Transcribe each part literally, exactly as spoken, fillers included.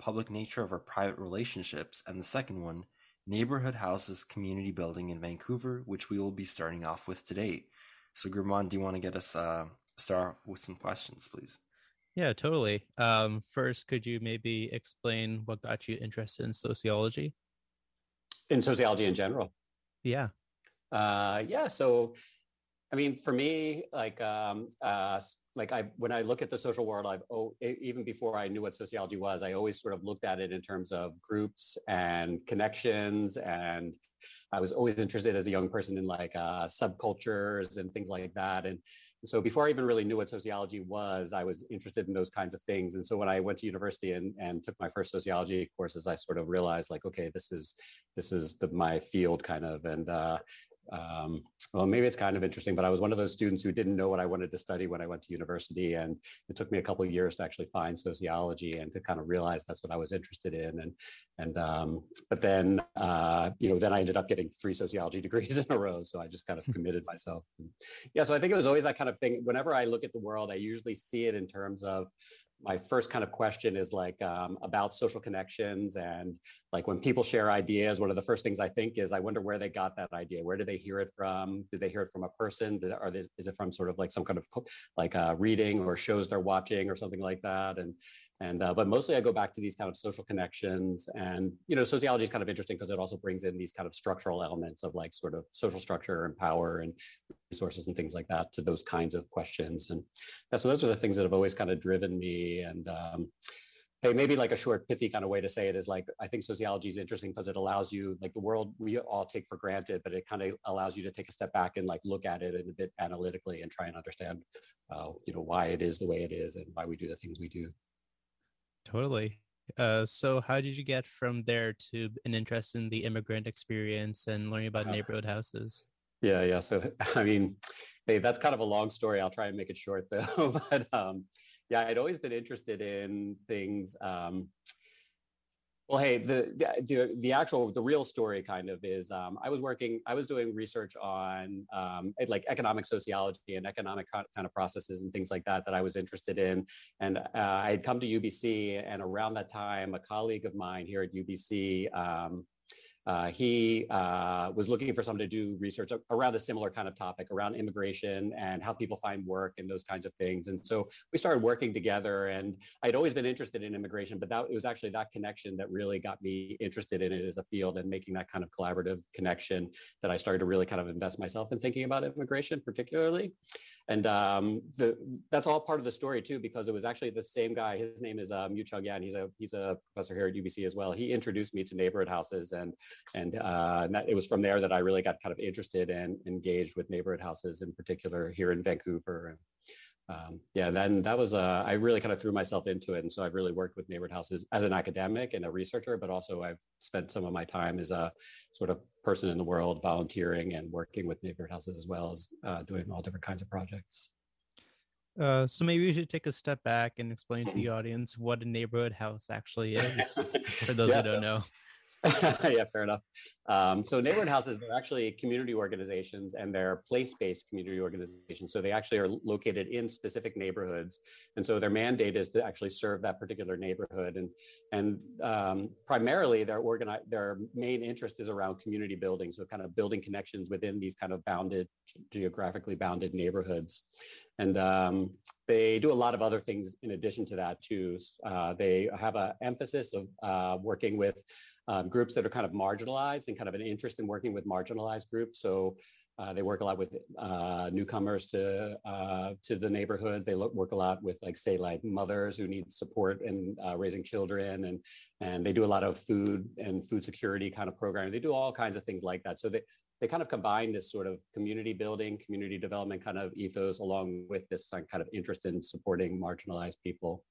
public nature of our private relationships, and the second one, neighborhood houses community building in Vancouver, which we will be starting off with today. So Gurman, do you want to get us uh, start off with some questions, please? Yeah, totally. Um, first, could you maybe explain what got you interested in sociology? In sociology in general. Yeah. Uh, yeah. So, I mean, for me, like, um, uh, like I, when I look at the social world, I've oh, even before I knew what sociology was, I always sort of looked at it in terms of groups and connections, and I was always interested as a young person in like uh, subcultures and things like that. And so before I even really knew what sociology was, I was interested in those kinds of things. And so when I went to university and, and took my first sociology courses, I sort of realized like, okay, this is this is the, my field kind of. And uh, um, well, maybe it's kind of interesting, but I was one of those students who didn't know what I wanted to study when I went to university. And it took me a couple of years to actually find sociology and to kind of realize that's what I was interested in. And, and, um, but then, uh, you know, then I ended up getting three sociology degrees in a row. So I just kind of committed myself. And yeah. So I think it was always that kind of thing. Whenever I look at the world, I usually see it in terms of my first kind of question is like um, about social connections. And like when people share ideas, one of the first things I think is, I wonder where they got that idea. Where did they hear it from? Did they hear it from a person? Did, or is it from sort of like some kind of like uh, reading or shows they're watching or something like that? And, and, uh, but mostly I go back to these kind of social connections. And, you know, sociology is kind of interesting because it also brings in these kind of structural elements of like sort of social structure and power and resources and things like that to those kinds of questions. And yeah, so those are the things that have always kind of driven me. And um, hey, maybe like a short, pithy kind of way to say it is like, I think sociology is interesting because it allows you, like the world we all take for granted, but it kind of allows you to take a step back and like look at it in a bit analytically and try and understand, uh, you know, why it is the way it is and why we do the things we do. Totally. Uh, so how did you get from there to an interest in the immigrant experience and learning about Uh, neighborhood houses? yeah, yeah. So, I mean, hey, that's kind of a long story. I'll try and make it short though. But um, yeah, I'd always been interested in things. Um, well, hey, the, the the actual the real story kind of is um, I was working, I was doing research on um, like economic sociology and economic kind of processes and things like that that I was interested in. And uh, I had come to U B C, and around that time, a colleague of mine here at U B C. Um, Uh, he uh, was looking for someone to do research around a similar kind of topic around immigration and how people find work and those kinds of things. And so we started working together, and I'd always been interested in immigration, but that it was actually that connection that really got me interested in it as a field, and making that kind of collaborative connection that I started to really kind of invest myself in thinking about immigration particularly. And um, the, that's all part of the story too, because it was actually the same guy. His name is uh, Mu Chung Yan. He's a he's a professor here at U B C as well. He introduced me to neighborhood houses, and and, uh, and that, it was from there that I really got kind of interested and engaged with neighborhood houses in particular here in Vancouver. And um, yeah, then that was uh, I really kind of threw myself into it, and so I've really worked with neighborhood houses as an academic and a researcher, but also I've spent some of my time as a sort of person in the world, volunteering and working with neighborhood houses as well as uh, doing all different kinds of projects. Uh, so maybe we should take a step back and explain to the audience what a neighborhood house actually is, for those yeah, who don't so, know. yeah, fair enough. Um, so neighborhood houses, they're actually community organizations, and they're place-based community organizations. So they actually are located in specific neighborhoods. And so their mandate is to actually serve that particular neighborhood. And, and um, primarily their, organi- their main interest is around community building. So kind of building connections within these kind of bounded, geographically bounded neighborhoods. And um, they do a lot of other things in addition to that too. Uh, they have an emphasis of uh, working with um, groups that are kind of marginalized, and kind of an interest in working with marginalized groups. So uh, they work a lot with uh, newcomers to uh, to the neighborhoods. They look, work a lot with, like, say, like mothers who need support in uh, raising children, and and they do a lot of food and food security kind of programming. They do all kinds of things like that. So they they kind of combine this sort of community building, community development kind of ethos, along with this kind of interest in supporting marginalized people.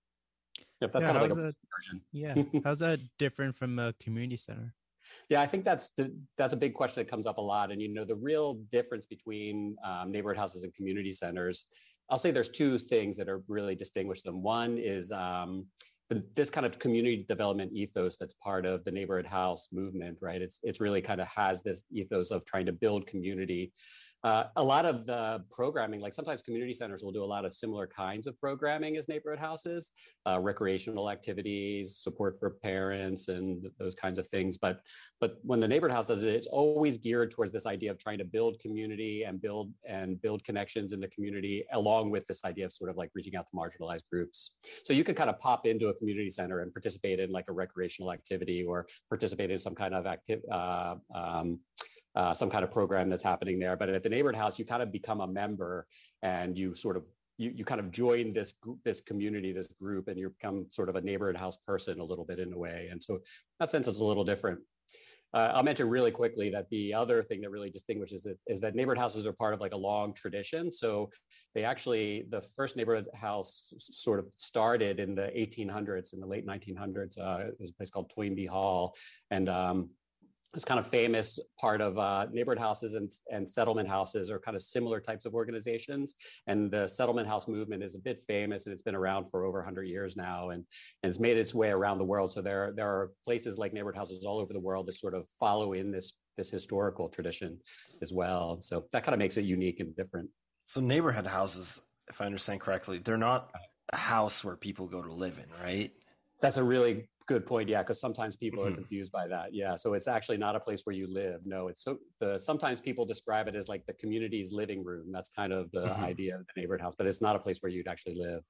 Yep, that's Yeah, kind of like how's a that? version. Yeah, how's that different from a community center? Yeah, I think that's the, that's a big question that comes up a lot. And, you know, the real difference between um, neighborhood houses and community centers, I'll say there's two things that are really distinguish them. One is um, the, this kind of community development ethos that's part of the neighborhood house movement, right? It's it's really kind of has this ethos of trying to build community. Uh, a lot of the programming, like sometimes community centers will do a lot of similar kinds of programming as neighborhood houses, uh, recreational activities, support for parents, and those kinds of things. But but when the neighborhood house does it, it's always geared towards this idea of trying to build community and build and build connections in the community, along with this idea of sort of like reaching out to marginalized groups. So you can kind of pop into a community center and participate in like a recreational activity or participate in some kind of active. Uh, um, Uh, some kind of program that's happening there. But at the neighborhood house, you kind of become a member and you sort of, you, you kind of join this group, this community, this group, and you become sort of a neighborhood house person a little bit in a way. And so in that sense, it's a little different. Uh, I'll mention really quickly that the other thing that really distinguishes it is that neighborhood houses are part of like a long tradition. So they actually, the first neighborhood house sort of started in the eighteen hundreds, in the late nineteen hundreds. Uh, it was a place called Toynbee Hall. And um, it's kind of famous part of uh, neighborhood houses and, and settlement houses are kind of similar types of organizations. And the settlement house movement is a bit famous and it's been around for over one hundred years now and, and it's made its way around the world. So there, there are places like neighborhood houses all over the world that sort of follow in this, this historical tradition as well. So that kind of makes it unique and different. So neighborhood houses, if I understand correctly, they're not a house where people go to live in, right? That's a really good point. Yeah, because sometimes people mm-hmm. are confused by that. Yeah, so it's actually not a place where you live. No, it's so the sometimes people describe it as like the community's living room. That's kind of the mm-hmm. idea of the neighborhood house, but it's not a place where you'd actually live.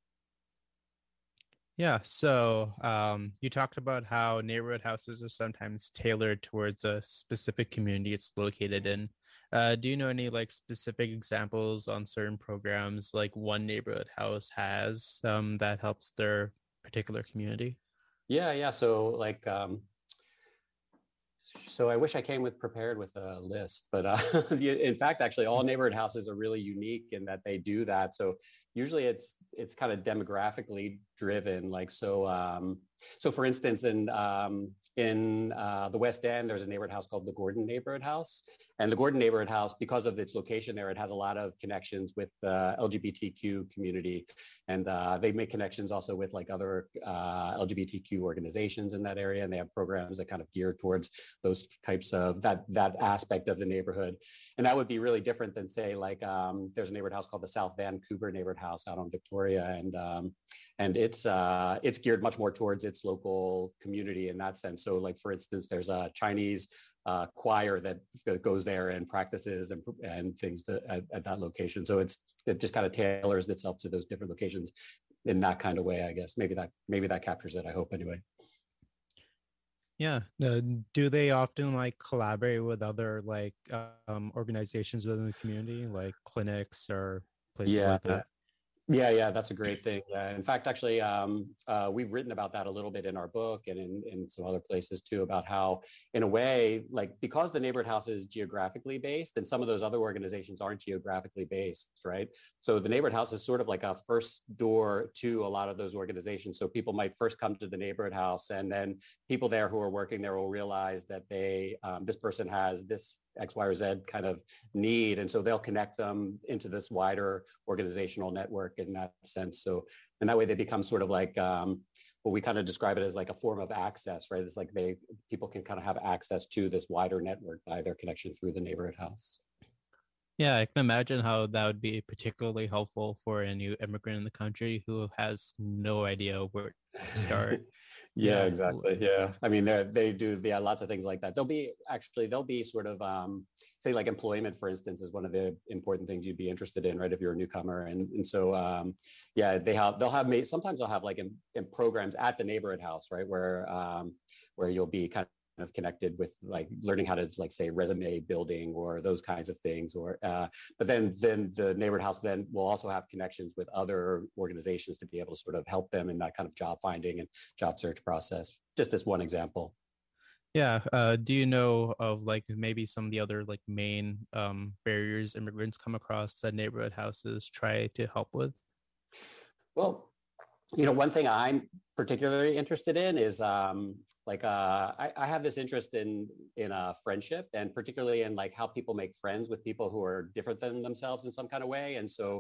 Yeah, so um, you talked about how neighborhood houses are sometimes tailored towards a specific community it's located in. Uh, do you know any like specific examples on certain programs like one neighborhood house has um, that helps their particular community? Yeah, yeah. So like, um, so I wish I came with prepared with a list, but uh, in fact, actually, all neighborhood houses are really unique in that they do that. So usually, it's it's kind of demographically driven. Like so, um, so for instance, in um, in uh, the West End, there's a neighborhood house called the Gordon Neighborhood House, and the Gordon Neighborhood House, because of its location there, it has a lot of connections with the L G B T Q community, and uh, they make connections also with like other uh, L G B T Q organizations in that area, and they have programs that kind of gear towards those types of that that aspect of the neighborhood, and that would be really different than say like um, there's a neighborhood house called the South Vancouver Neighborhood House out on Victoria, and um, and it's uh, it's geared much more towards its local community in that sense. So like for instance, there's a Chinese uh, choir that, that goes there and practices and and things to, at, at that location. So it's it just kind of tailors itself to those different locations in that kind of way, I guess. Maybe that maybe that captures it. I hope anyway. Yeah. Uh, do they often like collaborate with other like um, organizations within the community, like clinics or places yeah, like that? Yeah, yeah, that's a great thing. Yeah. In fact, actually, um, uh, we've written about that a little bit in our book and in, in some other places too, about how, in a way, like because the neighborhood house is geographically based and some of those other organizations aren't geographically based, right? So the neighborhood house is sort of like a first door to a lot of those organizations. So people might first come to the neighborhood house and then people there who are working there will realize that they, um, this person has this X, Y, or Z kind of need. And so they'll connect them into this wider organizational network in that sense. So, and that way they become sort of like, um, well, we kind of describe it as like a form of access, right? It's like they, people can kind of have access to this wider network by their connection through the neighborhood house. Yeah, I can imagine how that would be particularly helpful for a new immigrant in the country who has no idea where to start. yeah, yeah, exactly. Yeah. I mean, they they do yeah, lots of things like that. There'll be actually, there'll be sort of, um, say like employment, for instance, is one of the important things you'd be interested in, right? If you're a newcomer. And, and so, um, yeah, they have, they'll have, sometimes they'll have like in, in programs at the neighborhood house, right? Where, um, where you'll be kind of of connected with like learning how to like say resume building or those kinds of things or uh, but then then the neighborhood house then will also have connections with other organizations to be able to sort of help them in that kind of job finding and job search process, just as one example. Yeah. Uh, do you know of like maybe some of the other like main um, barriers immigrants come across that neighborhood houses try to help with? Well, you know, one thing I'm particularly interested in is um, like uh, I, I have this interest in in uh, friendship, and particularly in like how people make friends with people who are different than themselves in some kind of way. And so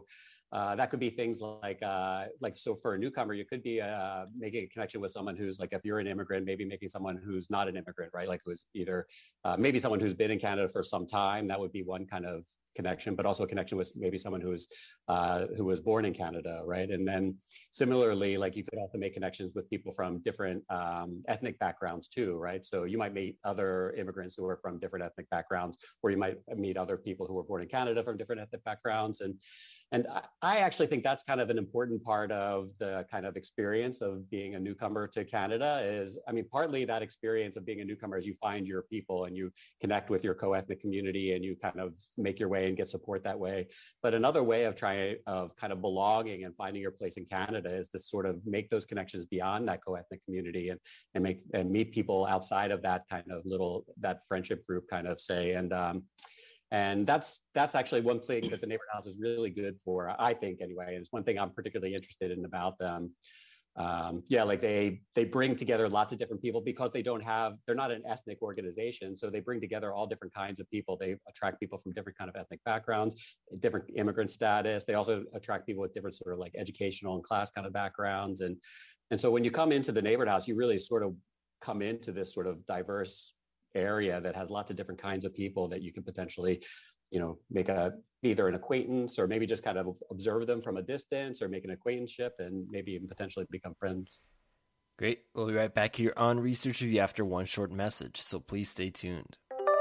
Uh, that could be things like, uh, like so for a newcomer, you could be uh, making a connection with someone who's like, if you're an immigrant, maybe making someone who's not an immigrant, right? Like who's either uh, maybe someone who's been in Canada for some time. That would be one kind of connection, but also a connection with maybe someone who's uh, who was born in Canada, right? And then similarly, like you could also make connections with people from different um, ethnic backgrounds too, right? So you might meet other immigrants who are from different ethnic backgrounds, or you might meet other people who were born in Canada from different ethnic backgrounds. And and I actually think that's kind of an important part of the kind of experience of being a newcomer to Canada is, I mean, partly that experience of being a newcomer is you find your people and you connect with your co-ethnic community and you kind of make your way and get support that way. But another way of trying, of kind of belonging and finding your place in Canada is to sort of make those connections beyond that co-ethnic community and, and make, and meet people outside of that kind of little, that friendship group kind of say. And, um, And that's that's actually one thing that the neighborhood house is really good for, I think anyway. And it's one thing I'm particularly interested in about them. Um, yeah, like they they bring together lots of different people because they don't have, they're not an ethnic organization. So they bring together all different kinds of people. They attract people from different kind of ethnic backgrounds, different immigrant status. They also attract people with different sort of like educational and class kind of backgrounds. And, and so when you come into the neighborhood house, you really sort of come into this sort of diverse area that has lots of different kinds of people that you can potentially, you know, make a either an acquaintance or maybe just kind of observe them from a distance or make an acquaintanceship and maybe even potentially become friends. Great. We'll be right back here on Research Review after one short message, so please stay tuned.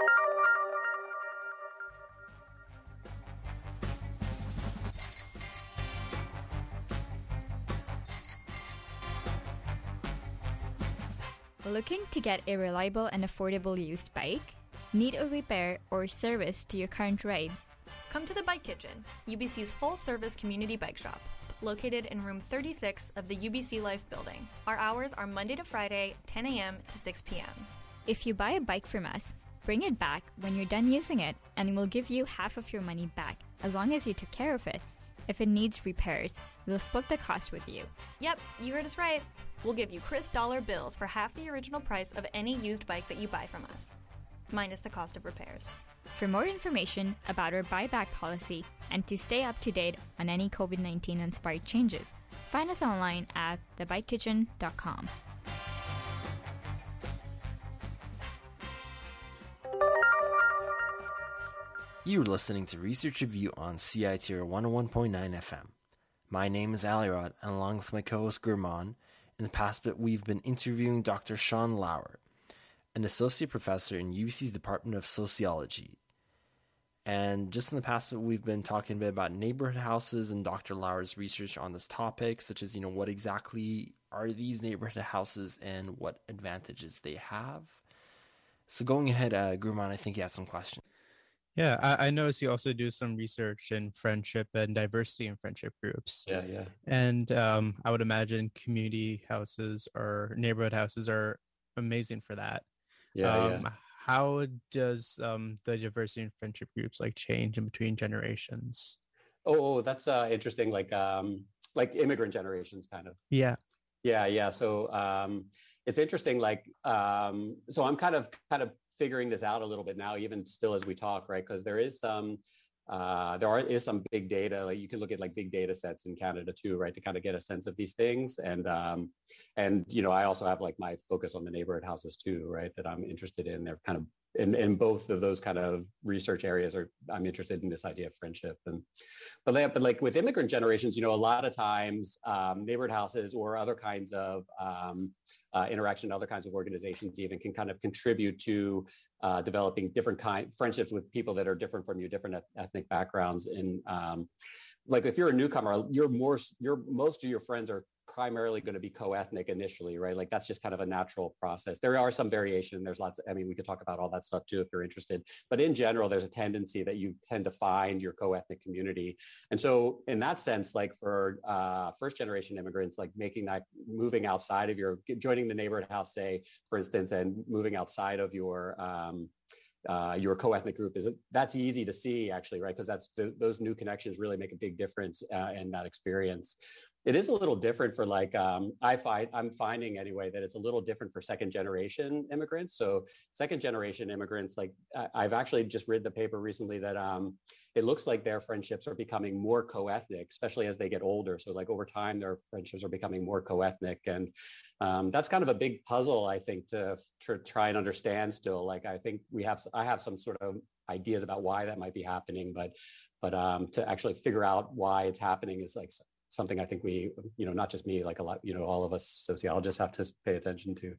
Looking to get a reliable and affordable used bike? Need a repair or service to your current ride? Come to the Bike Kitchen, U B C's full-service community bike shop, located in room thirty-six of the U B C Life building. Our hours are Monday to Friday, ten a.m. to six p.m. If you buy a bike from us, bring it back when you're done using it and we'll give you half of your money back as long as you took care of it. If it needs repairs, we'll split the cost with you. Yep, you heard us right. We'll give you crisp dollar bills for half the original price of any used bike that you buy from us, minus the cost of repairs. For more information about our buyback policy and to stay up to date on any COVID nineteen inspired changes, find us online at the bike kitchen dot com. You're listening to Research Review on C I T R one oh one point nine F M. My name is Alirod, and along with my co-host Gurman, in the past bit we've been interviewing Doctor Sean Lauer, an associate professor in U B C's Department of Sociology. And just in the past bit we've been talking a bit about neighborhood houses and Doctor Lauer's research on this topic, such as, you know, what exactly are these neighborhood houses and what advantages they have. So going ahead, uh, Gurman, I think you have some questions. Yeah, I, I noticed you also do some research in friendship and diversity in friendship groups. Yeah, yeah. And um, I would imagine community houses or neighborhood houses are amazing for that. Yeah, um, yeah. How does um, the diversity in friendship groups like change in between generations? Oh, oh that's uh, interesting. Like, um, like immigrant generations, kind of. Yeah. Yeah, yeah. So um, it's interesting. Like, um, so I'm kind of, kind of. figuring this out a little bit now, even still as we talk, right? Because there is some, uh, there are is some big data. Like you can look at like big data sets in Canada too, right, to kind of get a sense of these things. And um, and you know, I also have like my focus on the neighborhood houses too, right? That I'm interested in. They're kind of in, in both of those kind of research areas. Are I'm interested in this idea of friendship and, but like, but like with immigrant generations, you know, a lot of times um, neighborhood houses or other kinds of um, Uh, interaction, other kinds of organizations even can kind of contribute to uh, developing different kind friendships with people that are different from you, different ethnic backgrounds. And um, like if you're a newcomer, you're more, you're most of your friends are primarily going to be co-ethnic initially, right? Like that's just kind of a natural process. There are some variation. There's lots of, I mean, we could talk about all that stuff too if you're interested. But in general, there's a tendency that you tend to find your co-ethnic community. And so in that sense, like for uh, first generation immigrants, like making that, moving outside of your, joining the neighborhood house, say, for instance, and moving outside of your, um, uh, your co-ethnic group is that's easy to see actually, right? Because that's the, those new connections really make a big difference uh, in that experience. it is a little different for like, um, I find, I'm finding anyway, that it's a little different for second generation immigrants. So second generation immigrants, like I, I've actually just read the paper recently that um, it looks like their friendships are becoming more co-ethnic, especially as they get older. So like over time, their friendships are becoming more co-ethnic. And um, that's kind of a big puzzle, I think, to, to try and understand still. Like, I think we have, I have some sort of ideas about why that might be happening, but, but um, to actually figure out why it's happening is like something I think we, you know, not just me, like a lot, you know, all of us sociologists have to pay attention to.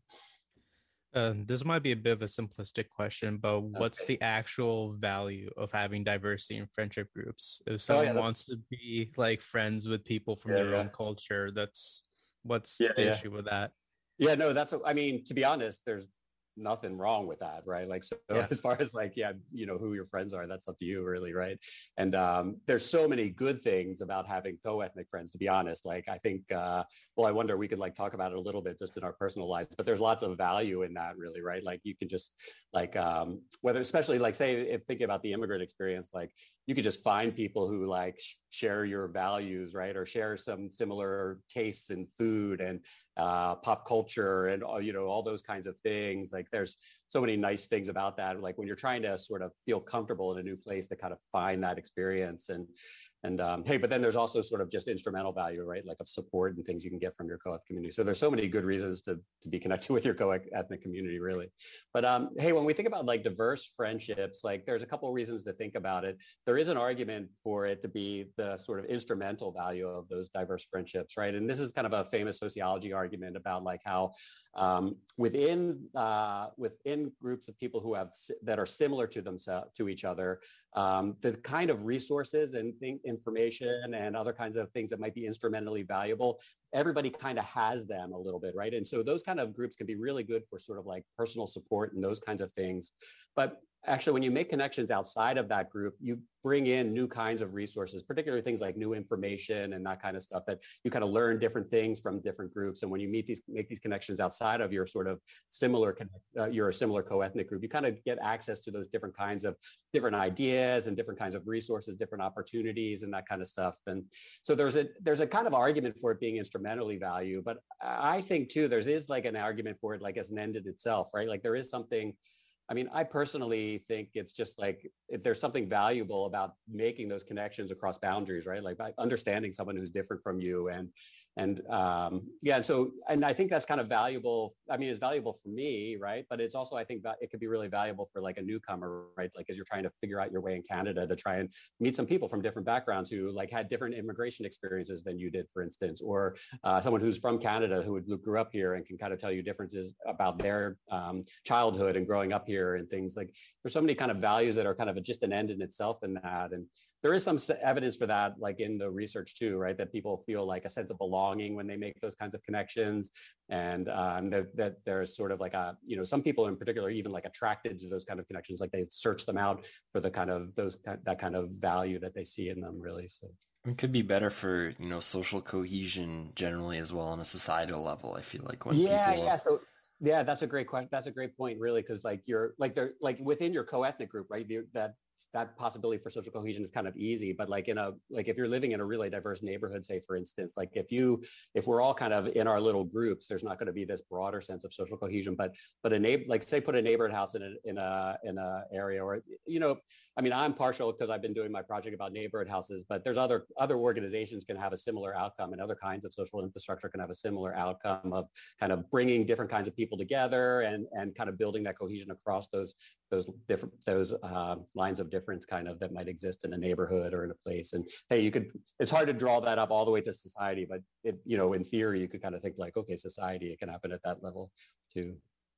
Uh, this might be a bit of a simplistic question, but what's okay. the actual value of having diversity in friendship groups? If someone oh, yeah, wants to be like friends with people from yeah, their yeah. own culture, that's what's yeah, the yeah. issue with that? Yeah, no, that's, I mean, to be honest, there's nothing wrong with that, right? Like, so yeah. as far as like, yeah, you know, who your friends are, that's up to you really, right? And um, there's so many good things about having co-ethnic friends, to be honest. Like, I think, uh, well, I wonder, we could like talk about it a little bit just in our personal lives, but there's lots of value in that really, right? Like you can just like, um, whether, especially like say, if thinking about the immigrant experience, like you could just find people who like sh- share your values, right? Or share some similar tastes in food and uh, pop culture and, you know, all those kinds of things. Like there's so many nice things about that. Like when you're trying to sort of feel comfortable in a new place to kind of find that experience. And, and um, hey, but then there's also sort of just instrumental value, right? Like of support and things you can get from your co-ethnic community. So there's so many good reasons to, to be connected with your co-ethnic community, really. But um, hey, when we think about like diverse friendships, like there's a couple of reasons to think about it. There is an argument for it to be the sort of instrumental value of those diverse friendships, right? And this is kind of a famous sociology argument about like how um, within uh, within groups of people who have that are similar to themselves to each other, um, the kind of resources and think, information and other kinds of things that might be instrumentally valuable, everybody kind of has them a little bit, right? And so those kind of groups can be really good for sort of like personal support and those kinds of things. But actually, when you make connections outside of that group, you bring in new kinds of resources, particularly things like new information and that kind of stuff, that you kind of learn different things from different groups. And when you meet these, make these connections outside of your sort of similar, uh, you're a similar co-ethnic group, you kind of get access to those different kinds of different ideas and different kinds of resources, different opportunities and that kind of stuff. And so there's a, there's a kind of argument for it being instrumentally valued, but I think too, there is like an argument for it like as an end in itself, right? Like there is something, I mean, I personally think it's just like, if there's something valuable about making those connections across boundaries, right? Like by understanding someone who's different from you and, and um, yeah, and so, and I think that's kind of valuable. I mean, it's valuable for me, right? But it's also, I think that it could be really valuable for like a newcomer, right? Like as you're trying to figure out your way in Canada to try and meet some people from different backgrounds who like had different immigration experiences than you did, for instance, or uh, someone who's from Canada who grew up here and can kind of tell you differences about their um, childhood and growing up here and things. Like there's so many kind of values that are kind of a, just an end in itself in that. And there is some evidence for that, like in the research too, right? That people feel like a sense of belonging when they make those kinds of connections. And um, that, that there's sort of like a, you know, some people in particular, even like attracted to those kind of connections, like they search them out for the kind of those, that kind of value that they see in them really. So it could be better for, you know, social cohesion generally as well on a societal level. I feel like when yeah, people... yeah. So yeah, that's a great question. That's a great point, really, because like you're like they're like within your co-ethnic group, right? That that possibility for social cohesion is kind of easy, but like in a like if you're living in a really diverse neighborhood, say for instance, like if you if we're all kind of in our little groups, there's not going to be this broader sense of social cohesion. But but a neighbor, like say put a neighborhood house in a in a in a area, or you know, I mean, I'm partial because I've been doing my project about neighborhood houses, but there's other other organizations can have a similar outcome, and other kinds of social infrastructure can have a similar outcome of kind of bringing different kinds of people together and and kind of building that cohesion across those those different those uh, lines of difference kind of that might exist in a neighborhood or in a place. And hey, you could, it's hard to draw that up all the way to society, but it, you know, in theory, you could kind of think like, okay, society, it can happen at that level too.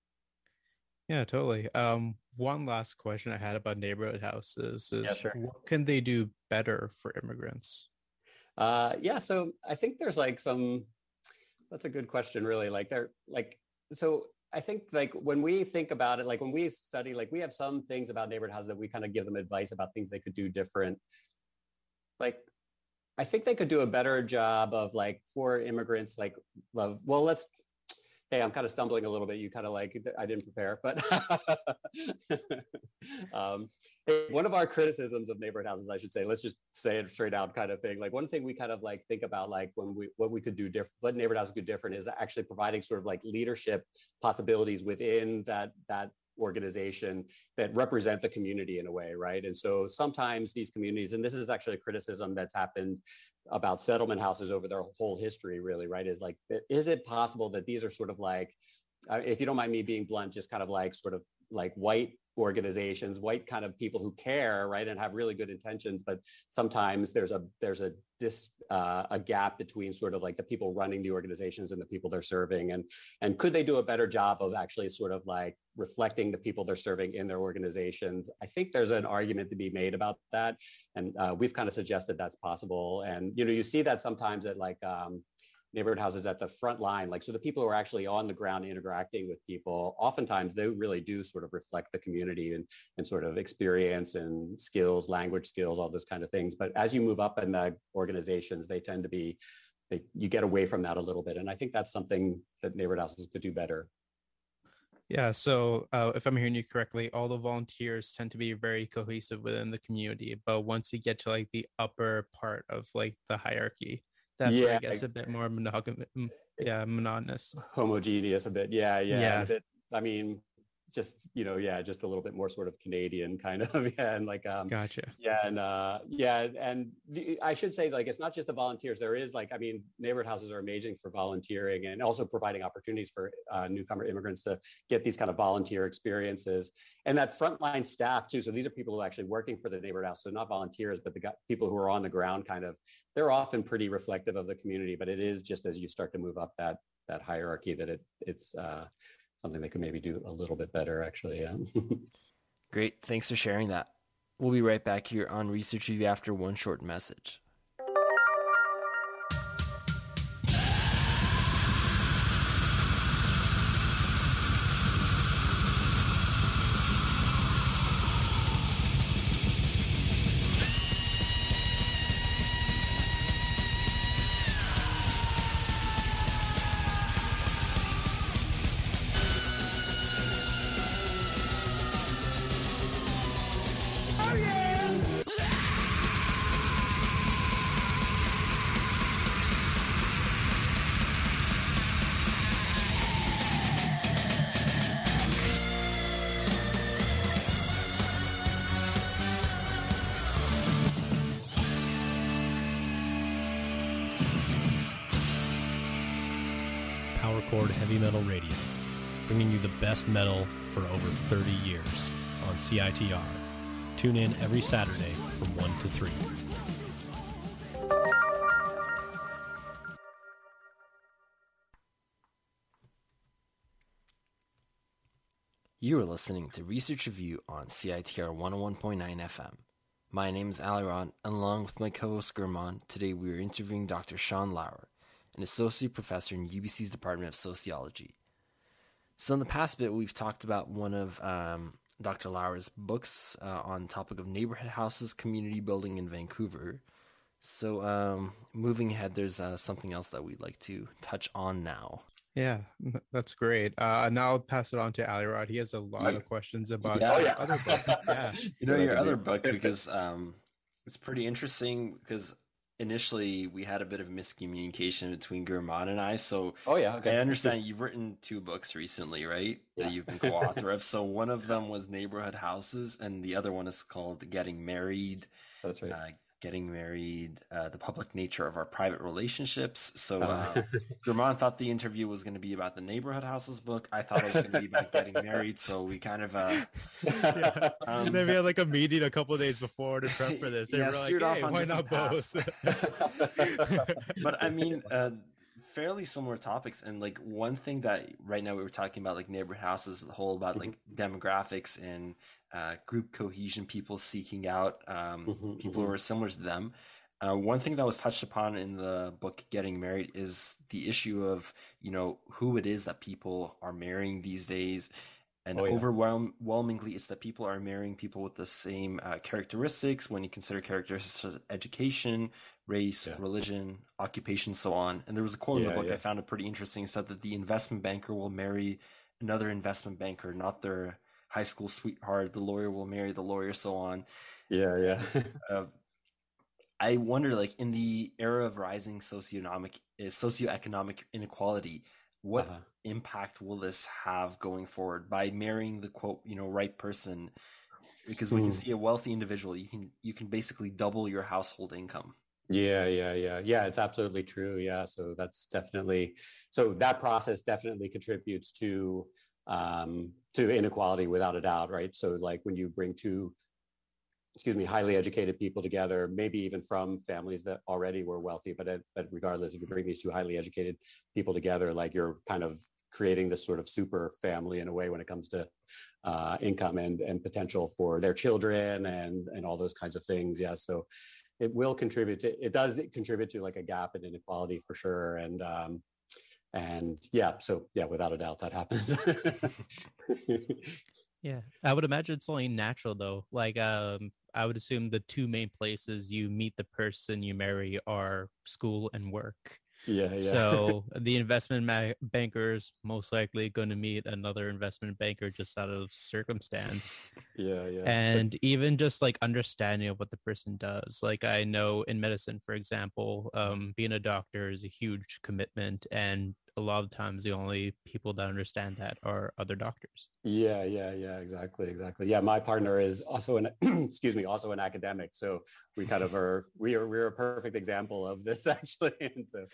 Yeah, totally. Um, one last question I had about neighborhood houses is yeah, sure. What can they do better for immigrants? Uh, yeah, so I think there's like some, that's a good question, really. Like they're like, so I think like when we think about it, like when we study, like we have some things about neighborhood houses that we kind of give them advice about things they could do different. Like, I think they could do a better job of like for immigrants, like, well, let's, Hey, I'm kind of stumbling a little bit. You kind of like, I didn't prepare, but um, hey, one of our criticisms of neighborhood houses, I should say, let's just say it straight out kind of thing. Like one thing we kind of like think about, like when we, what we could do different, what neighborhood houses could do different is actually providing sort of like leadership possibilities within that, that organization that represent the community in a way, right? And so sometimes these communities, and this is actually a criticism that's happened about settlement houses over their whole history, really, right? Is like, is it possible that these are sort of like, uh, if you don't mind me being blunt, just kind of like sort of like white organizations, white kind of people who care, right, and have really good intentions, but sometimes there's a there's a dis uh, a gap between sort of like the people running the organizations and the people they're serving, and and could they do a better job of actually sort of like reflecting the people they're serving in their organizations? I think there's an argument to be made about that, and uh, we've kind of suggested that's possible. And you know, you see that sometimes at like um, neighborhood houses at the front line, like, so the people who are actually on the ground interacting with people, oftentimes they really do sort of reflect the community and, and sort of experience and skills, language skills, all those kind of things. But as you move up in the organizations, they tend to be, they, you get away from that a little bit. And I think that's something that neighborhood houses could do better. Yeah, so uh, if I'm hearing you correctly, all the volunteers tend to be very cohesive within the community. But once you get to like the upper part of like the hierarchy, that's yeah, where it gets a bit more monogamous, yeah, monotonous, homogeneous a bit. Yeah, yeah. yeah. A bit, I mean, just, you know, yeah, just a little bit more sort of Canadian kind of, yeah, and like, um, gotcha. Yeah, and uh, yeah, and the, I should say, like, it's not just the volunteers. There is like, I mean, neighborhood houses are amazing for volunteering and also providing opportunities for uh, newcomer immigrants to get these kind of volunteer experiences, and that frontline staff too. So these are people who are actually working for the neighborhood house, so not volunteers, but the people who are on the ground. Kind of, they're often pretty reflective of the community. But it is just as you start to move up that that hierarchy that it it's. Uh, something they could maybe do a little bit better, actually. Yeah. Great. Thanks for sharing that. We'll be right back here on Research Review after one short message. Heavy Metal Radio, bringing you the best metal for over thirty years on C I T R. Tune in every Saturday from one to three. You are listening to Research Review on C I T R one oh one point nine F M. My name is Aliron, and along with my co-host Gurman, today we are interviewing Doctor Sean Lauer, an associate professor in U B C's Department of Sociology. So in the past bit, we've talked about one of um, Doctor Lauer's books uh, on the topic of neighborhood houses, community building in Vancouver. So um, moving ahead, there's uh, something else that we'd like to touch on now. Yeah, that's great. Uh, now I'll pass it on to Alirod. He has a lot Right. of questions about Yeah. your other book. Yeah. You know, your other books, because um, it's pretty interesting, because initially we had a bit of miscommunication between Gurman and I. So Oh yeah. Okay. I understand you've written two books recently, right? Yeah. That you've been co-author of. So one of them was Neighborhood Houses, and the other one is called Getting Married. That's right. Uh, Getting Married, uh, the public nature of our private relationships. So Oh. uh, Gurman thought the interview was going to be about the Neighborhood Houses book. I thought it was going to be about getting married. So we kind of uh, Yeah. um, And then we had like a meeting a couple of days before to prep for this. And Yeah, we're steered like, off hey, on why not different both? But I mean, uh, fairly similar topics. And like one thing that right now we were talking about, like neighborhood houses, the whole about like demographics and uh, group cohesion, people seeking out um, Mhm, people who are similar to them. Uh, one thing that was touched upon in the book Getting Married is the issue of, you know, who it is that people are marrying these days. And Oh, yeah. overwhelmingly, it's that people are marrying people with the same uh, characteristics when you consider characteristics such as education, race, Yeah. religion, occupation, so on. And there was a quote in Yeah, the book yeah. I found it pretty interesting. It said that the investment banker will marry another investment banker, not their high school sweetheart. The lawyer will marry the lawyer, so on. Yeah, yeah. Uh, I wonder, like, in the era of rising socioeconomic uh, socioeconomic inequality, what Uh-huh. impact will this have going forward by marrying the quote, you know, right person? Because we can Hmm. see a wealthy individual, you can you can basically double your household income. Yeah, yeah, yeah, yeah. It's absolutely true. Yeah, so that's definitely so that process definitely contributes to um, to inequality without a doubt, right? So like when you bring two, excuse me, highly educated people together, maybe even from families that already were wealthy, but but regardless, if you bring these two highly educated people together, like you're kind of creating this sort of super family in a way when it comes to uh, income and and potential for their children and and all those kinds of things. Yeah, so it will contribute to it does contribute to like a gap in inequality for sure, and um, and yeah, so yeah, without a doubt that happens. Yeah, I would imagine it's only natural though. Like, um, I would assume the two main places you meet the person you marry are school and work. Yeah, yeah. So the investment ma- banker's most likely going to meet another investment banker just out of circumstance. Yeah, yeah. And even just like understanding of what the person does. Like I know in medicine, for example, um, being a doctor is a huge commitment, and a lot of times the only people that understand that are other doctors. Yeah, yeah, yeah, exactly, exactly. Yeah, my partner is also an excuse me, also an academic. So we kind of are we are we're a perfect example of this actually. And so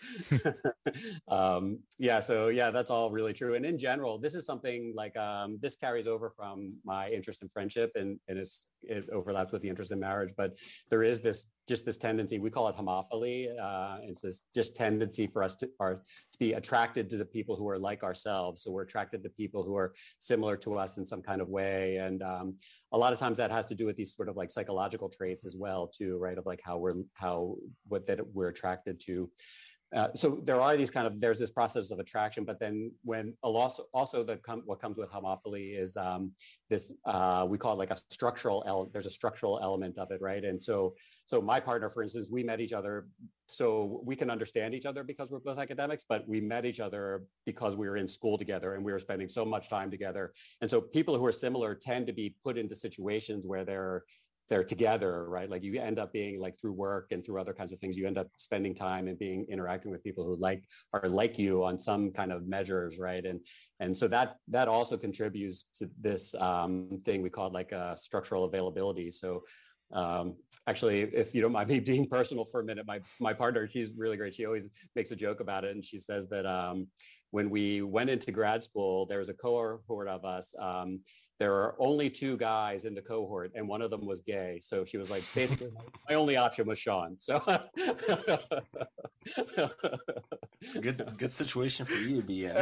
um yeah, so yeah, that's all really true. And in general, this is something like um this carries over from my interest in friendship, and, and it's it overlaps with the interest in marriage, but there is this just this tendency, we call it homophily. Uh, it's this just tendency for us to, our, to be attracted to the people who are like ourselves. So we're attracted to people who are similar to us in some kind of way. And um, a lot of times that has to do with these sort of like psychological traits as well too, right? Of like how we're, how, what that we're attracted to. Uh, so there are these kind of, there's this process of attraction, but then when also, also the com- what comes with homophily is um, this, uh, we call it like a structural element, there's a structural element of it, right? And so, so my partner, for instance, we met each other, so we can understand each other because we're both academics, but we met each other because we were in school together and we were spending so much time together. And so people who are similar tend to be put into situations where they're they're together, right? Like you end up being like through work and through other kinds of things, you end up spending time and being interacting with people who like are like you on some kind of measures, right? And and so that that also contributes to this um, thing we call like a structural availability. So um, actually, if you don't mind me being personal for a minute, my my partner, she's really great. She always makes a joke about it, and she says that um, when we went into grad school, there was a cohort of us. Um, there were only two guys in the cohort, and one of them was gay. So she was like, basically, my only option was Sean. So it's a good good situation for you to be in.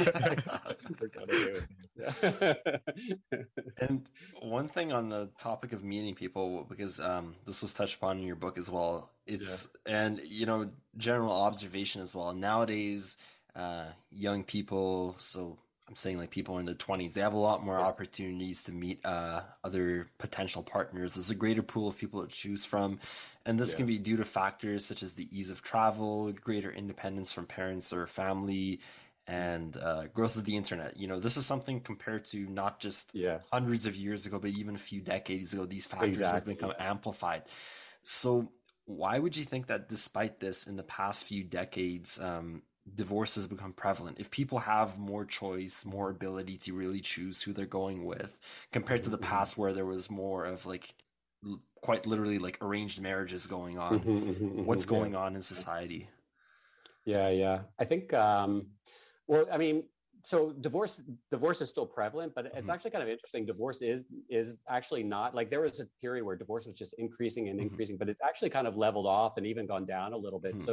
And one thing on the topic of meeting people, because um, this was touched upon in your book as well, it's yeah. and you know general observation as well. Nowadays, uh, young people, so I'm saying like people in their twenties, they have a lot more yeah. opportunities to meet uh, other potential partners. There's a greater pool of people to choose from. And this yeah. can be due to factors such as the ease of travel, greater independence from parents or family, and uh, growth of the internet. You know, this is something compared to not just yeah. hundreds of years ago, but even a few decades ago, these factors exactly. have become yeah. amplified. So why would you think that despite this, in the past few decades, um, divorce has become prevalent? If people have more choice, more ability to really choose who they're going with, compared to the past where there was more of like l- quite literally like arranged marriages going on, mm-hmm, mm-hmm, what's mm-hmm, going yeah. on in society? Yeah, yeah. I think, um, well, I mean, so divorce divorce is still prevalent, but it's mm-hmm. actually kind of interesting. Divorce is is actually not, like there was a period where divorce was just increasing and increasing, mm-hmm. but it's actually kind of leveled off and even gone down a little bit. Mm-hmm. So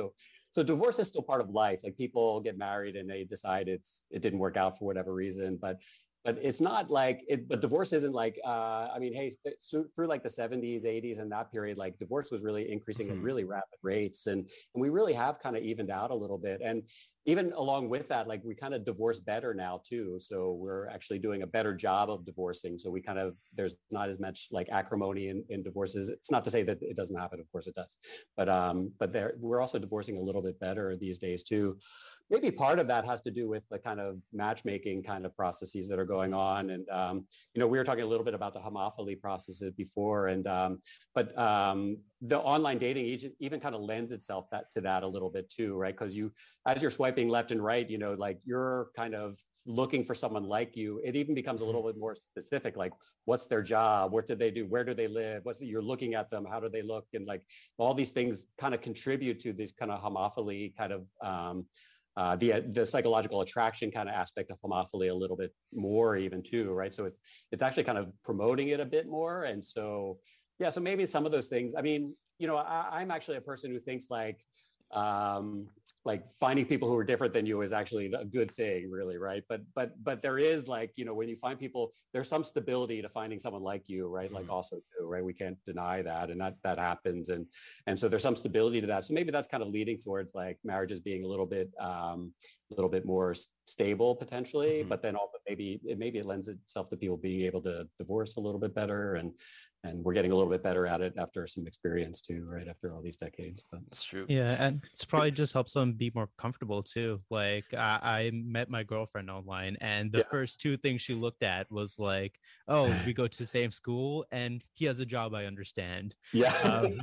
so divorce is still part of life. Like people get married and they decide it's it didn't work out for whatever reason, but but it's not like it. But divorce isn't like uh, I mean, hey, th- so through like the seventies, eighties, and that period, like divorce was really increasing mm-hmm. at really rapid rates, and and we really have kind of evened out a little bit. And even along with that, like we kind of divorce better now too. So we're actually doing a better job of divorcing. So we kind of there's not as much like acrimony in, in divorces. It's not to say that it doesn't happen. Of course it does, but um, but there we're also divorcing a little bit better these days too. Maybe part of that has to do with the kind of matchmaking kind of processes that are going on. And, um, you know, we were talking a little bit about the homophily processes before, and um, but um, the online dating even, even kind of lends itself that to that a little bit too, right? Because you, as you're swiping left and right, you know, like you're kind of looking for someone like you. It even becomes a little bit more specific, like what's their job? What do they do? Where do they live? What's you're looking at them? How do they look? And like all these things kind of contribute to this kind of homophily kind of, um, Uh, the the psychological attraction kind of aspect of homophily a little bit more even too, right? So it's it's actually kind of promoting it a bit more, and so yeah, so maybe some of those things. I mean, you know, I, I'm actually a person who thinks like um, like finding people who are different than you is actually a good thing, really, right? But but but there is like, you know, when you find people, there's some stability to finding someone like you, right? Like also too, right? We can't deny that, and that that happens, and and so there's some stability to that. So maybe that's kind of leading towards like marriages being a little bit um, a little bit more stable potentially, mm-hmm. but then also maybe it maybe it lends itself to people being able to divorce a little bit better, and and we're getting a little bit better at it after some experience too, right? After all these decades. But that's true. Yeah, and it's probably just helps them be more comfortable too. Like I, I met my girlfriend online, and the yeah. first two things she looked at was like, "Oh, we go to the same school, and he has a job I understand." Yeah. Um,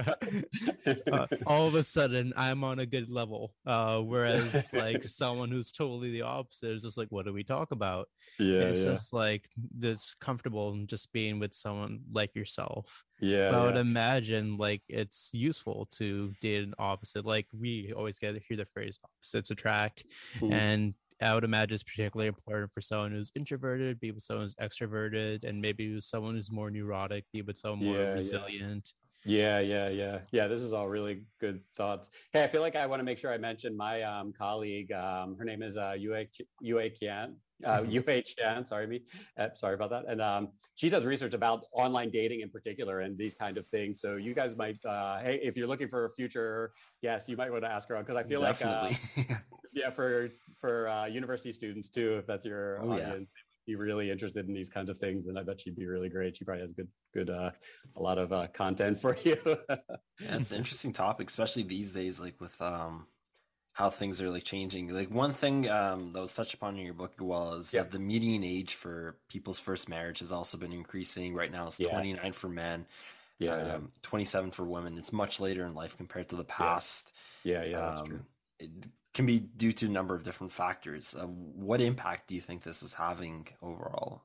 uh, all of a sudden, I'm on a good level, uh, whereas like someone who's totally the opposite is just like, "What do we talk about?" Yeah, it's yeah. just like this comfortable in just being with someone like yourself. Yeah, but I would yeah. imagine like it's useful to date an opposite. Like we always get to hear the phrase opposites attract, mm-hmm. and I would imagine it's particularly important for someone who's introverted, be with someone who's extroverted, and maybe with someone who's more neurotic, be with someone more yeah, resilient. Yeah, yeah, yeah, yeah. This is all really good thoughts. Hey, I feel like I want to make sure I mention my um, colleague. Um, her name is uh, Yue Yue Qian. Uh, Yue Qian, sorry me, uh, sorry about that. And um, she does research about online dating in particular and these kind of things. So you guys might, uh, hey, if you're looking for a future guest, you might want to ask her on, because I feel Definitely. like, uh, yeah, for for uh, university students too, if that's your oh, audience. Yeah. Be really interested in these kinds of things, and I bet she'd be really great. She probably has good, good, uh, a lot of uh, content for you. Yeah, it's an interesting topic, especially these days, like with um, how things are like changing. Like one thing um, that was touched upon in your book, well, is yeah. that the median age for people's first marriage has also been increasing. Right now, it's yeah. twenty-nine for men, yeah, um, yeah, twenty-seven for women. It's much later in life compared to the past. Yeah, yeah, yeah that's um, true. It, can be due to a number of different factors. Uh, what impact do you think this is having overall?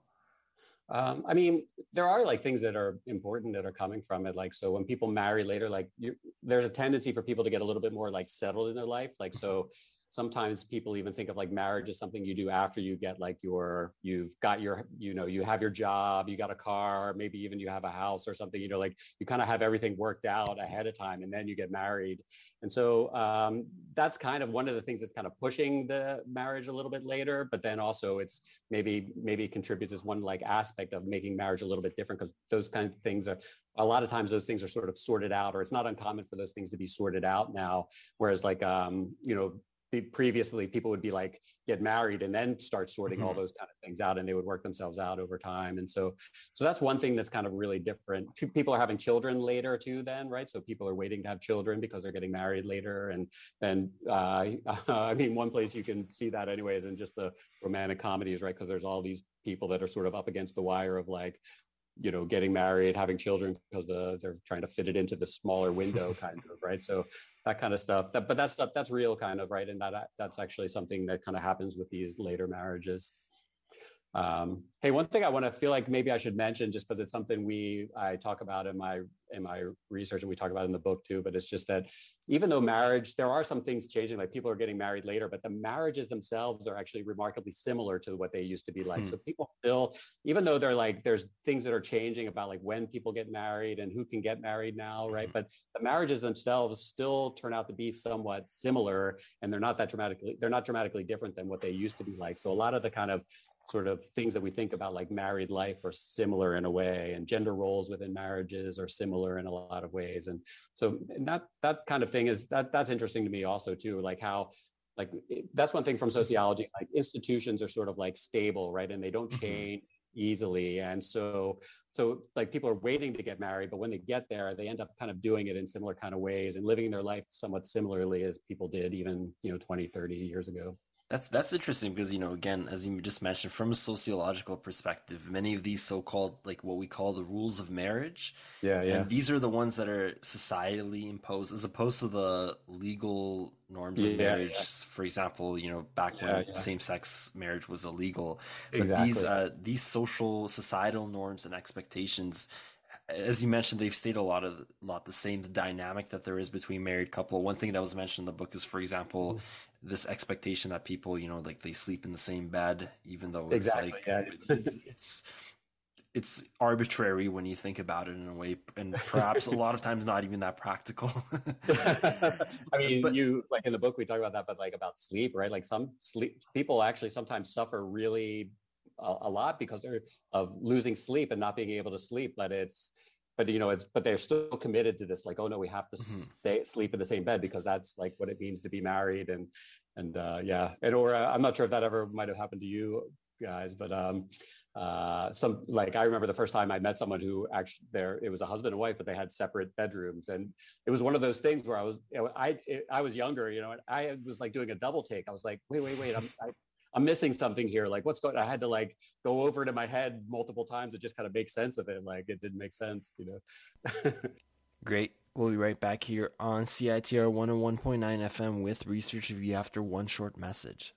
Um, I mean, there are like things that are important that are coming from it. Like, so when people marry later, like you, there's a tendency for people to get a little bit more like settled in their life. Like, so sometimes people even think of like marriage as something you do after you get like your, you've got your, you know, you have your job, you got a car, maybe even you have a house or something, you know, like you kind of have everything worked out ahead of time, and then you get married. And so um, that's kind of one of the things that's kind of pushing the marriage a little bit later, but then also it's maybe, maybe contributes as one like aspect of making marriage a little bit different, because those kind of things are, a lot of times those things are sort of sorted out, or it's not uncommon for those things to be sorted out now. Whereas like, um, you know, previously people would be like get married and then start sorting mm-hmm. all those kind of things out, and they would work themselves out over time. And so so that's one thing that's kind of really different. People are having children later too then, right? So people are waiting to have children because they're getting married later. And then uh, I mean, one place you can see that anyways in just the romantic comedies, right? Because there's all these people that are sort of up against the wire of like, you know, getting married, having children, because the they're trying to fit it into the smaller window kind of, right? So that kind of stuff, that, but that stuff, that's real kind of, right? And that that's actually something that kind of happens with these later marriages. Um, hey, one thing I want to feel like maybe I should mention, just because it's something we I talk about in my in my research and we talk about in the book too, but it's just that even though marriage, there are some things changing, like people are getting married later, but the marriages themselves are actually remarkably similar to what they used to be like. Hmm. So people still, even though they're like, there's things that are changing about like when people get married and who can get married now, right? Hmm. But the marriages themselves still turn out to be somewhat similar, and they're not that dramatically, they're not dramatically different than what they used to be like. So a lot of the kind of sort of things that we think about like married life are similar in a way, and gender roles within marriages are similar in a lot of ways. And so and that that kind of thing is that that's interesting to me also too, like how like it, that's one thing from sociology, like institutions are sort of like stable, right? And they don't change mm-hmm. easily. And so so like people are waiting to get married, but when they get there, they end up kind of doing it in similar kind of ways and living their life somewhat similarly as people did even, you know, twenty, thirty years ago. That's that's interesting because, you know, again, as you just mentioned, from a sociological perspective, many of these so-called, like what we call the rules of marriage, yeah, yeah, and these are the ones that are societally imposed, as opposed to the legal norms of yeah, marriage. Yeah. For example, you know, back yeah, when yeah. same-sex marriage was illegal, exactly. but these uh, these social societal norms and expectations, as you mentioned, they've stayed a lot of a lot the same. The dynamic that there is between married couple. One thing that was mentioned in the book is, for example, mm. this expectation that people, you know, like they sleep in the same bed, even though it's exactly, like yeah. it's, it's it's arbitrary when you think about it in a way, and perhaps a lot of times not even that practical. I mean, but, you like in the book we talk about that, but like about sleep, right? Like some sleep people actually sometimes suffer really a, a lot because they're of losing sleep and not being able to sleep, but it's but you know it's but they're still committed to this, like, oh no, we have to mm-hmm. stay sleep in the same bed because that's like what it means to be married. And and uh yeah and or uh, I'm not sure if that ever might have happened to you guys, but um uh some like I remember the first time I met someone who actually there it was a husband and wife, but they had separate bedrooms, and it was one of those things where I was you know, I it, I was younger, you know, and I was like doing a double take. I was like, wait wait wait I'm I, I'm missing something here. Like, what's going on? I had to like go over it in my head multiple times to just kind of make sense of it. Like, it didn't make sense, you know. Great. We'll be right back here on C I T R one oh one point nine F M with Research Review after one short message.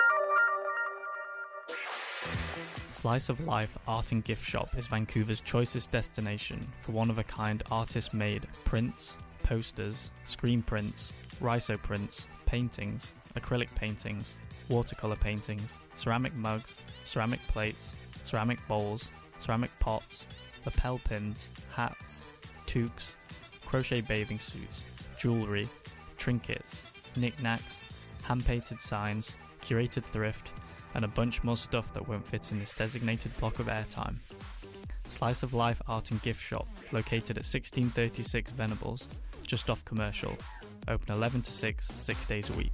Slice of Life Art and Gift Shop is Vancouver's choicest destination for one-of-a-kind artist-made prints, posters, screen prints, rhizo prints, paintings, acrylic paintings, watercolor paintings, ceramic mugs, ceramic plates, ceramic bowls, ceramic pots, lapel pins, hats, toques, crochet bathing suits, jewelry, trinkets, knickknacks, hand-painted signs, curated thrift, and a bunch more stuff that won't fit in this designated block of airtime. Slice of Life Art and Gift Shop, located at sixteen thirty-six Venables, just off Commercial, open eleven to six, six days a week.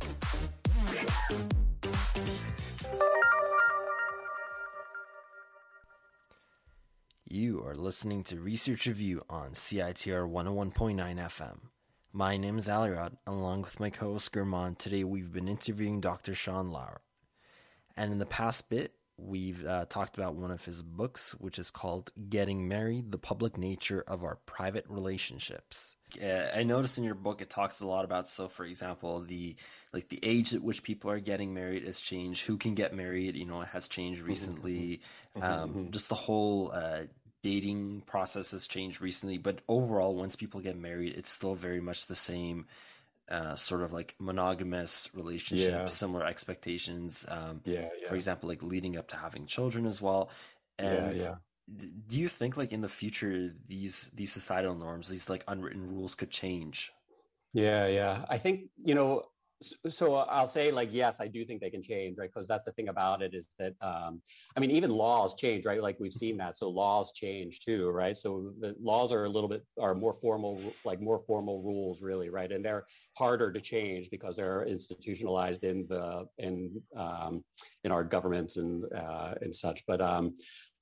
You are listening to Research Review on C I T R one oh one point nine F M. My name is Alirad, and along with my co-host Gurman, today we've been interviewing Doctor Sean Lauer. And in the past bit, we've uh, talked about one of his books, which is called Getting Married, The Public Nature of Our Private Relationships. Uh, I noticed in your book it talks a lot about, so for example, the like the age at which people are getting married has changed. Who can get married, you know, it has changed recently. Mm-hmm. Um, mm-hmm. Just the whole uh, dating process has changed recently. But overall, once people get married, it's still very much the same. Uh, sort of like monogamous relationship, yeah. similar expectations. Um, yeah, yeah. For example, like leading up to having children as well. And yeah, yeah. do you think like in the future, these these societal norms, these like unwritten rules could change? Yeah, yeah. I think, you know, so I'll say like, yes, I do think they can change, right? Because that's the thing about it is that, um, I mean, even laws change, right? Like we've seen that. So laws change too, right? So the laws are a little bit, are more formal, like more formal rules really, right? And they're harder to change because they're institutionalized in the, in, um, in our governments and, uh, and such. But, um,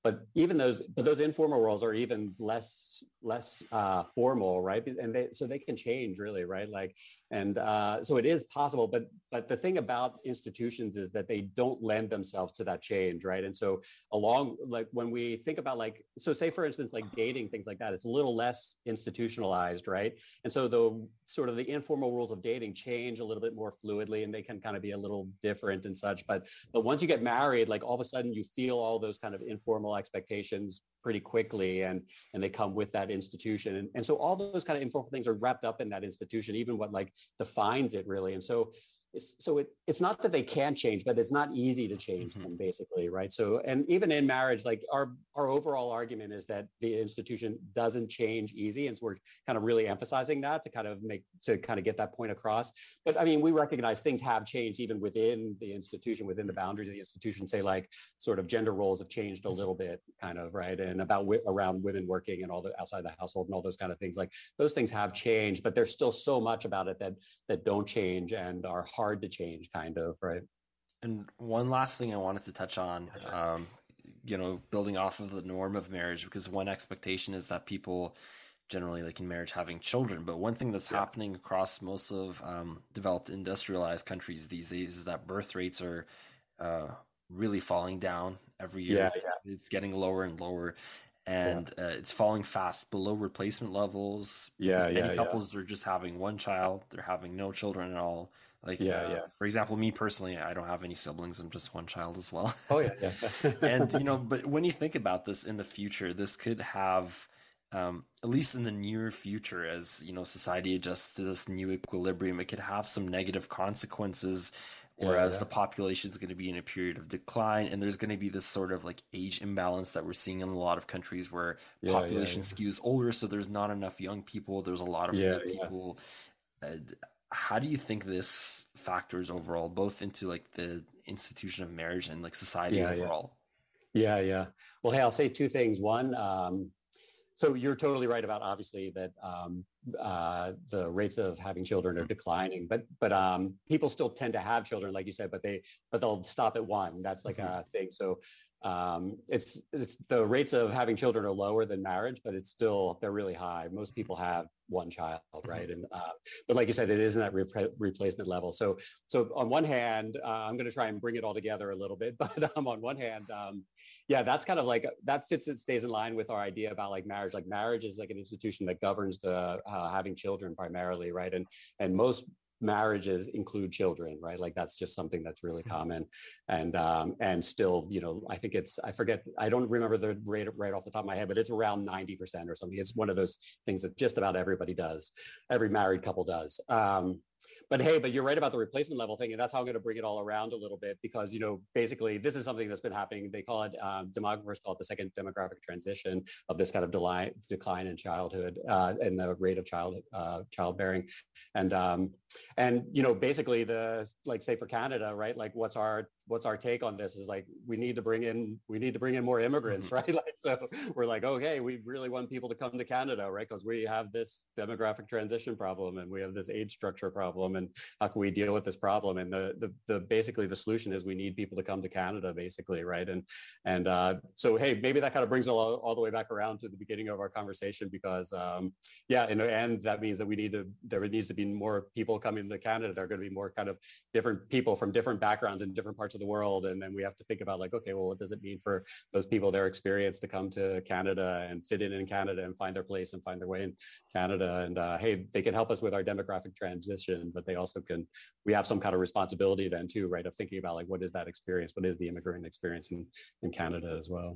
but even those, but those informal roles are even less, less uh, formal, right? And they, so they can change really, right? Like, and uh, so it is possible, but, but the thing about institutions is that they don't lend themselves to that change, right? And so along, like when we think about like, so say for instance, like dating, things like that, it's a little less institutionalized, right? And so the sort of the informal rules of dating change a little bit more fluidly, and they can kind of be a little different and such. But but once you get married, like all of a sudden you feel all those kind of informal expectations pretty quickly, and and they come with that institution. And, and so all those kind of informal things are wrapped up in that institution, even what like defines it really. And so It's, so it, it's not that they can't change, but it's not easy to change mm-hmm. them basically, right? So, and even in marriage, like our, our overall argument is that the institution doesn't change easy. And so we're kind of really emphasizing that to kind of make, to kind of get that point across. But I mean, we recognize things have changed even within the institution, within the boundaries of the institution, say like sort of gender roles have changed a little bit kind of, right? And about w- around women working and all the outside the household and all those kind of things, like those things have changed, but there's still so much about it that, that don't change and are hard hard to change kind of, right? And one last thing I wanted to touch on, um, you know, building off of the norm of marriage, because one expectation is that people generally like in marriage having children, but one thing that's yeah. happening across most of um, developed industrialized countries these days is that birth rates are uh, really falling down every year. Yeah, yeah. It's getting lower and lower. And yeah. uh, it's falling fast below replacement levels. Yeah, many yeah, couples yeah. are just having one child; they're having no children at all. Like, yeah, uh, yeah. for example, me personally, I don't have any siblings. I'm just one child as well. Oh yeah, yeah. And you know, but when you think about this in the future, this could have, um, at least in the near future, as you know, society adjusts to this new equilibrium, it could have some negative consequences. Whereas yeah, yeah. the population is going to be in a period of decline, and there's going to be this sort of like age imbalance that we're seeing in a lot of countries where yeah, population yeah, yeah. skews older, so there's not enough young people. There's a lot of yeah, old people. Yeah. Uh, how do you think this factors overall, both into like the institution of marriage and like society yeah, overall? Yeah, yeah. yeah. Well, hey, I'll say two things. One, um, so you're totally right about obviously that um, uh, the rates of having children are declining, but but um, people still tend to have children, like you said, but they but they'll stop at one. That's like mm-hmm. a thing. So um, it's it's the rates of having children are lower than marriage, but it's still they're really high. Most people have one child, right? And uh, but like you said, it isn't at re- replacement level. So so on one hand, uh, I'm going to try and bring it all together a little bit, but um, on one hand, um, yeah, that's kind of like that fits it stays in line with our idea about like marriage. Like marriage is like an institution that governs the uh, having children primarily, right? And and most marriages include children, right? Like that's just something that's really common, and um, and still, you know, I think it's I forget I don't remember the rate right off the top of my head, but it's around ninety percent or something. It's one of those things that just about everybody does, every married couple does. Um, But hey, but you're right about the replacement level thing, and that's how I'm going to bring it all around a little bit, because, you know, basically this is something that's been happening. They call it, um, demographers call it the second demographic transition of this kind of decline, decline in childhood uh, and the rate of child uh, childbearing, and um, and you know, basically the like say for Canada, right? Like what's our what's our take on this is like we need to bring in we need to bring in more immigrants, mm-hmm. right? Like so we're like, okay, we really want people to come to Canada, right? Because we have this demographic transition problem and we have this age structure problem, and how can we deal with this problem? And the the, the basically the solution is we need people to come to Canada, basically, right? And and uh, so hey, maybe that kind of brings it all, all the way back around to the beginning of our conversation, because um, yeah, in the end, that means that we need to there needs to be more people coming to Canada. There are going to be more kind of different people from different backgrounds in different parts of the world, and then we have to think about like, okay, well, what does it mean for those people, their experience, to come to Canada and fit in in Canada and find their place and find their way in Canada? And uh, hey, they can help us with our demographic transition, but they also can, we have some kind of responsibility then too, right, of thinking about like, what is that experience? What is the immigrant experience in, in Canada as well?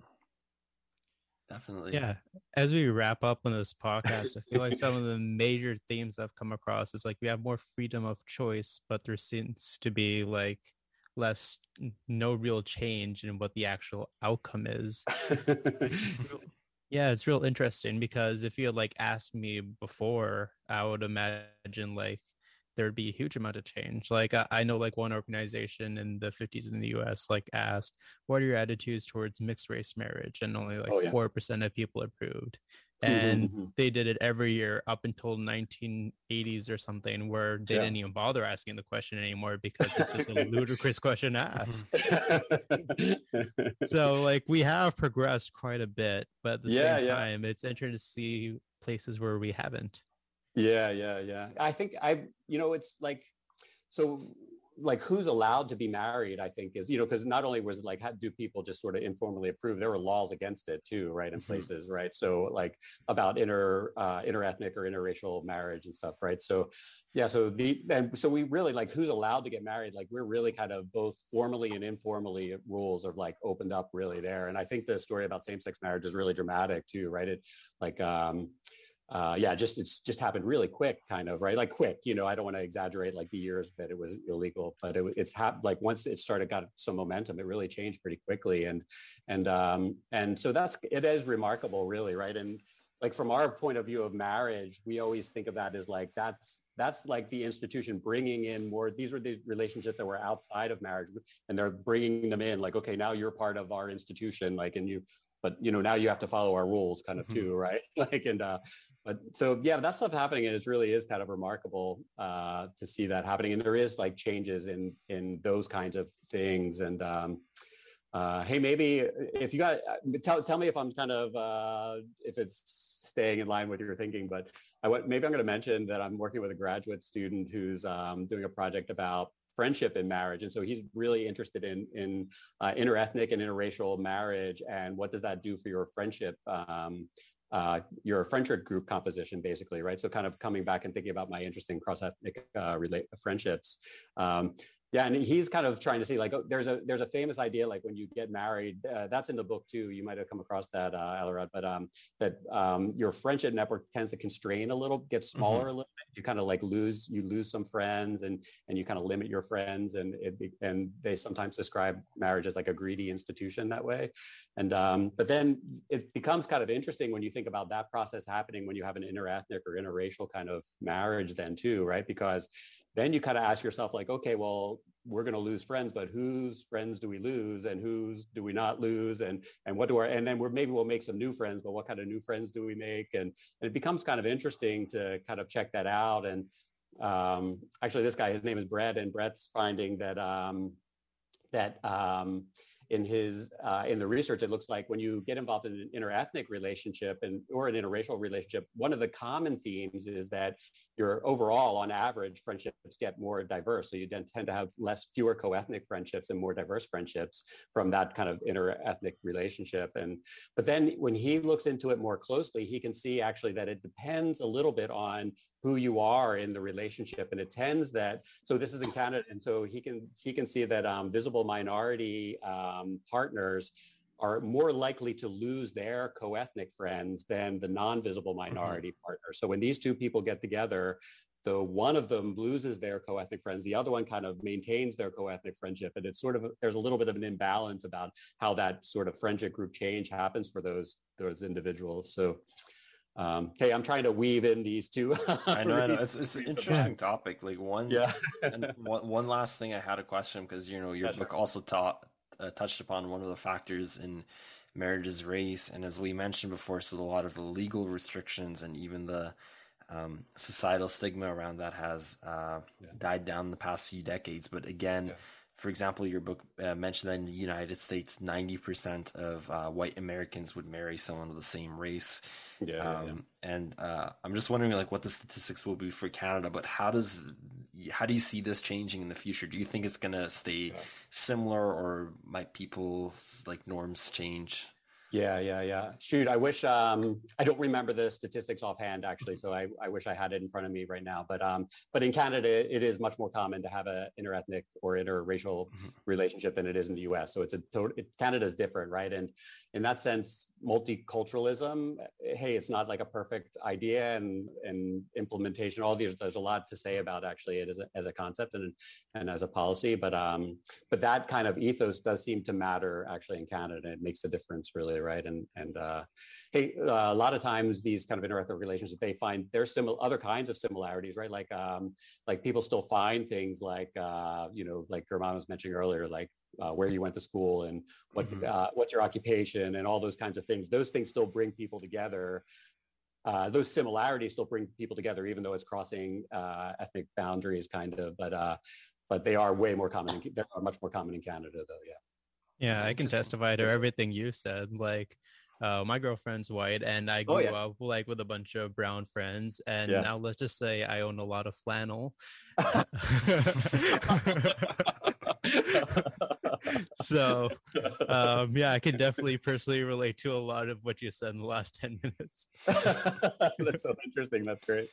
Definitely. Yeah. As we wrap up on this podcast, I feel like some of the major themes I've come across is like we have more freedom of choice, but there seems to be like less, no real change in what the actual outcome is. Yeah, it's real interesting, because if you had like asked me before, I would imagine like there would be a huge amount of change. Like I, I know like one organization in the fifties in the U S like asked, what are your attitudes towards mixed race marriage? And only like oh, yeah. four percent of people approved. And mm-hmm. they did it every year up until nineteen eighties or something, where they yeah. didn't even bother asking the question anymore because it's just a ludicrous question to ask. So like we have progressed quite a bit, but at the yeah, same yeah. time, it's interesting to see places where we haven't. Yeah, yeah, yeah. I think I, you know, it's like, so like who's allowed to be married, I think is, you know, because not only was it like, how do people just sort of informally approve, there were laws against it too, right, in places, right? So like about inter, uh, interethnic or interracial marriage and stuff, right? So yeah, so the, and so we really like who's allowed to get married, like we're really kind of both formally and informally rules are like opened up really there. And I think the story about same-sex marriage is really dramatic too, right? It like, um, Uh, yeah, just it's just happened really quick, kind of, right? Like quick, you know, I don't want to exaggerate like the years that it was illegal, but it, it's hap- like once it started, got some momentum, it really changed pretty quickly. And, and, um, and so that's, it is remarkable really, right? And like from our point of view of marriage, we always think of that as like, that's, that's like the institution bringing in more, these were these relationships that were outside of marriage and they're bringing them in like, okay, now you're part of our institution, like, and you, but you know, now you have to follow our rules kind of too, right? Like, and, uh, but so, yeah, that stuff happening, and it really is kind of remarkable uh, to see that happening. And there is like changes in, in those kinds of things. And um, uh, hey, maybe if you got, tell, tell me if I'm kind of, uh, if it's staying in line with your thinking, but I want, maybe I'm going to mention that I'm working with a graduate student who's um, doing a project about friendship in marriage. And so he's really interested in, in uh, interethnic and interracial marriage. And what does that do for your friendship, um, uh, your friendship group composition, basically, right? So kind of coming back and thinking about my interest in cross-ethnic uh, relate friendships. Um, Yeah, and he's kind of trying to see like, oh, there's a there's a famous idea like when you get married, uh, that's in the book too. You might have come across that, uh, Alarad, but um, that um, your friendship network tends to constrain a little, get smaller mm-hmm. a little bit. You kind of like lose you lose some friends, and and you kind of limit your friends, and it and they sometimes describe marriage as like a greedy institution that way. And um, but then it becomes kind of interesting when you think about that process happening when you have an interethnic or interracial kind of marriage then too, right? Because then you kind of ask yourself like, okay, well, we're going to lose friends, but whose friends do we lose, and whose do we not lose, and and what do our and then we're maybe we'll make some new friends, but what kind of new friends do we make? And, and it becomes kind of interesting to kind of check that out. And um, actually, this guy, his name is Brett, and Brett's finding that um, that um, in his uh, in the research, it looks like when you get involved in an interethnic relationship and or an interracial relationship, one of the common themes is that your overall, on average, friendships get more diverse. So you then tend to have less, fewer co-ethnic friendships and more diverse friendships from that kind of interethnic relationship. And but then when he looks into it more closely, he can see actually that it depends a little bit on who you are in the relationship, and it tends that. So this is in Canada, and so he can he can see that um, visible minority um, partners are more likely to lose their co-ethnic friends than the non-visible minority mm-hmm. partner. So when these two people get together, the one of them loses their co-ethnic friends, the other one kind of maintains their co-ethnic friendship. And it's sort of, there's a little bit of an imbalance about how that sort of friendship group change happens for those, those individuals. So, um, hey, I'm trying to weave in these two. I know, I know. It's, it's an interesting topic. Like one, yeah. and one, one last thing I had a question, because, you know, your yeah, book sure. also taught, Uh, touched upon one of the factors in marriage is race, and as we mentioned before, so a lot of the legal restrictions and even the um, societal stigma around that has uh, yeah. died down in the past few decades. But again, yeah. for example, your book uh, mentioned that in the United States, ninety percent of uh, white Americans would marry someone of the same race. Yeah, um, yeah. And uh, I'm just wondering, like, what the statistics will be for Canada. But how does, how do you see this changing in the future? Do you think it's gonna stay yeah. similar, or might people's like norms change? Yeah, yeah, yeah. Shoot, I wish um, I don't remember the statistics offhand, actually. So I, I wish I had it in front of me right now. But um, but in Canada, it is much more common to have a interethnic or interracial mm-hmm. relationship than it is in the U S. So it's a total. It, Canada's different, right? And in that sense, multiculturalism, hey, it's not like a perfect idea and, and implementation. All these, there's a lot to say about actually it as a, as a concept and, and as a policy, but um, but that kind of ethos does seem to matter actually in Canada. It makes a difference really, right? And, and uh, hey, uh, a lot of times these kind of interethnic relationships, they find there's similar other kinds of similarities, right? Like, um, like people still find things like, uh, you know, like German was mentioning earlier, like uh, where you went to school and what, mm-hmm. uh, what's your occupation and all those kinds of things. Those things still bring people together. Uh, those similarities still bring people together, even though it's crossing uh, ethnic boundaries, kind of. But uh, but they are way more common. In, they are much more common in Canada, though. Yeah. Yeah, I can testify to everything you said. Like, uh, my girlfriend's white, and I grew oh, yeah. up like with a bunch of brown friends. And yeah. now let's just say I own a lot of flannel. So, um, yeah, I can definitely personally relate to a lot of what you said in the last ten minutes. That's so interesting. That's great.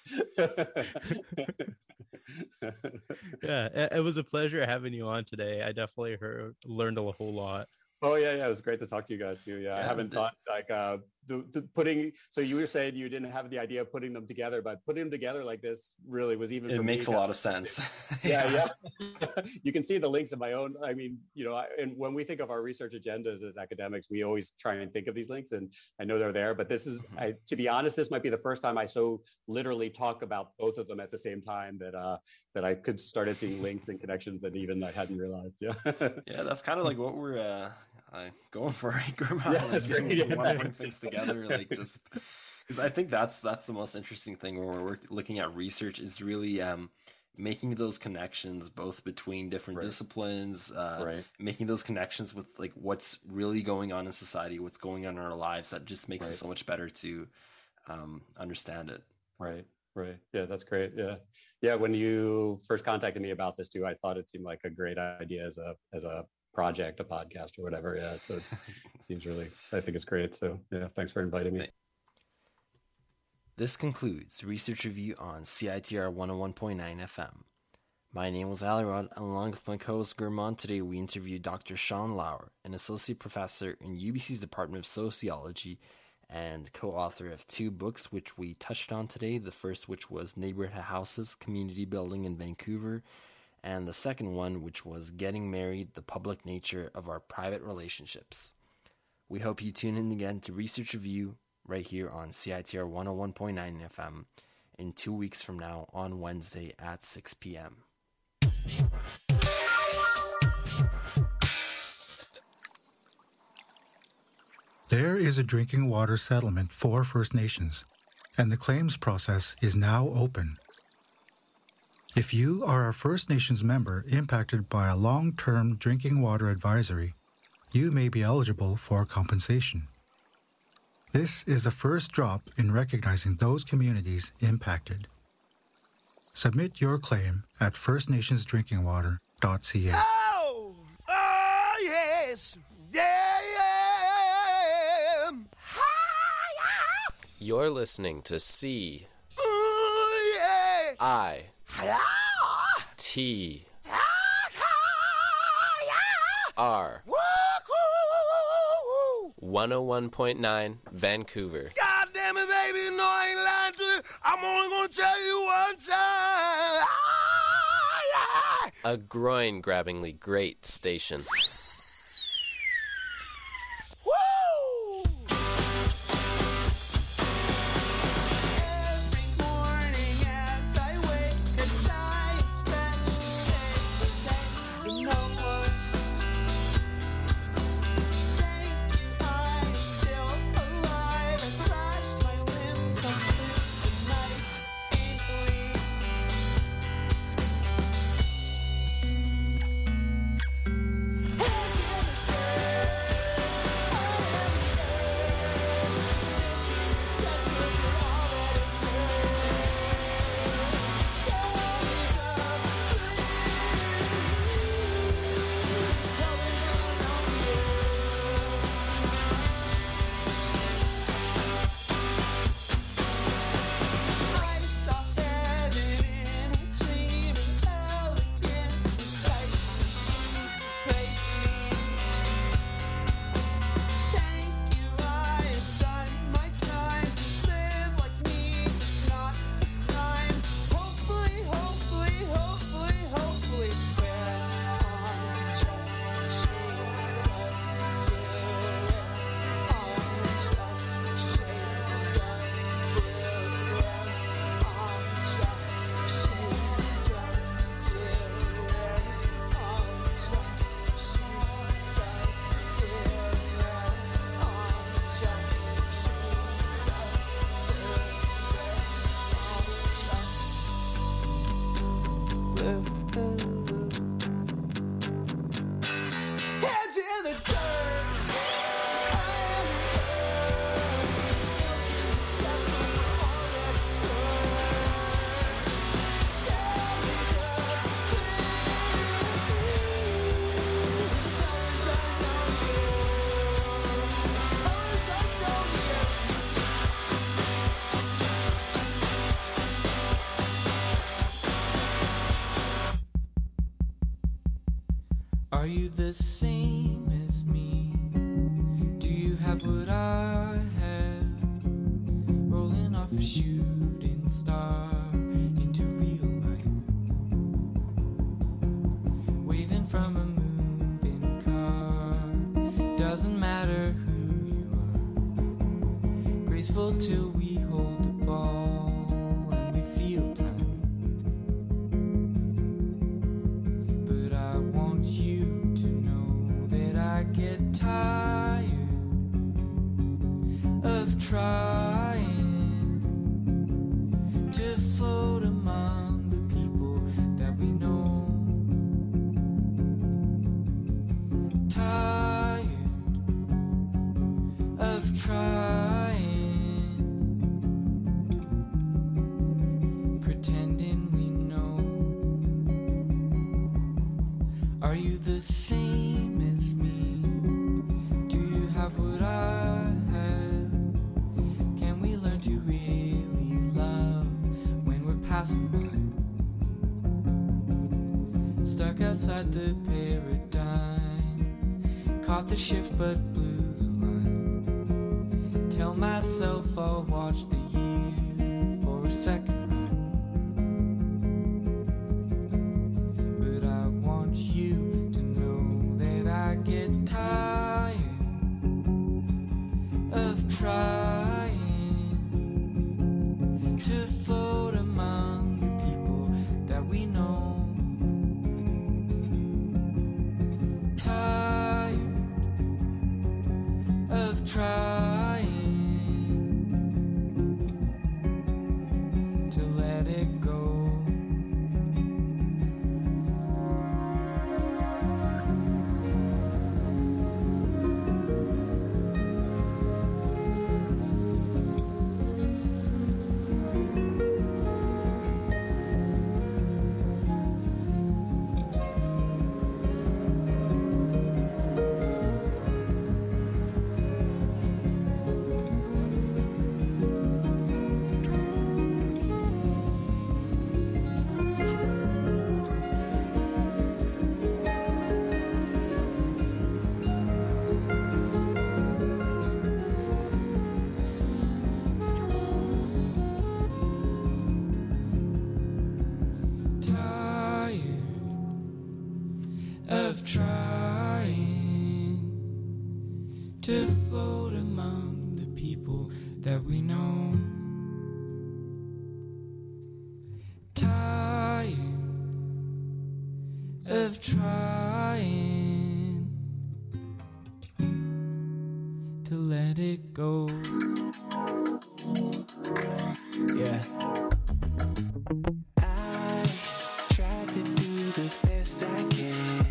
Yeah, it, it was a pleasure having you on today. I definitely heard, learned a whole lot. Oh yeah, yeah, it was great to talk to you guys too. Yeah, yeah I haven't the, thought like uh, the, the putting. So you were saying you didn't have the idea of putting them together, but putting them together like this really was even. It makes me, a lot of sense. Yeah, yeah. You can see the links in my own. I mean, you know, and when we think of our research agendas as academics, we always try and think of these links, and I know they're there. But this is, mm-hmm. I, to be honest, this might be the first time I so literally talk about both of them at the same time that uh, that I could started seeing links and connections that even I hadn't realized. Yeah. Yeah, that's kind of like what we're. Uh... Uh, going for right, German. Yeah, that's like, great. We want to put things together, like just because I think that's that's the most interesting thing when we're looking at research is really um, making those connections both between different right. disciplines, uh, right. making those connections with like what's really going on in society, what's going on in our lives. That just makes right. it so much better to um, understand it. Right. Right. Yeah, that's great. Yeah. Yeah. When you first contacted me about this too, I thought it seemed like a great idea as a as a project, a podcast or whatever. Yeah. So it's, it seems really, I think it's great. So yeah, thanks for inviting me. This concludes Research Review on C I T R one oh one point nine F M. My name was Ali Rod, and along with my co-host German, today we interviewed Doctor Sean Lauer, an associate professor in U B C's Department of Sociology and co-author of two books which we touched on today. The first, which was Neighborhood Houses, Community Building in Vancouver, and the second one, which was Getting Married, the Public Nature of Our Private Relationships. We hope you tune in again to Research Review right here on C I T R one oh one point nine F M in two weeks from now on Wednesday at six p.m. There is a drinking water settlement for First Nations, and the claims process is now open. If you are a First Nations member impacted by a long-term drinking water advisory, you may be eligible for compensation. This is the first drop in recognizing those communities impacted. Submit your claim at first nations drinking water dot c a. Oh! Oh, yes! Yeah, yeah! You're listening to C. Oh, yeah! I. T. R. one oh one point nine Vancouver. God damn it, baby, you know I ain't lying to you. I'm only gonna tell you one time. A groin-grabbingly great station. Hey! Are you the same as me? Do you have what I have? Rolling off a shooting star into real life, waving from a moving car. Doesn't matter who you are, graceful till we hold the ball and we feel time. But I want you to know that I get tired of trying to float among the people that we know. Tired of trying, pretending we know. Are you the same as me? Do you have what I have? Can we learn to really love when we're passing by? Stuck outside the paradigm, caught the shift but blew the line. Tell myself I'll watch the year for a second rhyme. But I want you to know that I get tired of trying to float among the people that we know. Tired of trying to let it go. Of trying to float among the people that we know. Tired of trying to let it go. Yeah. I tried to do the best I can.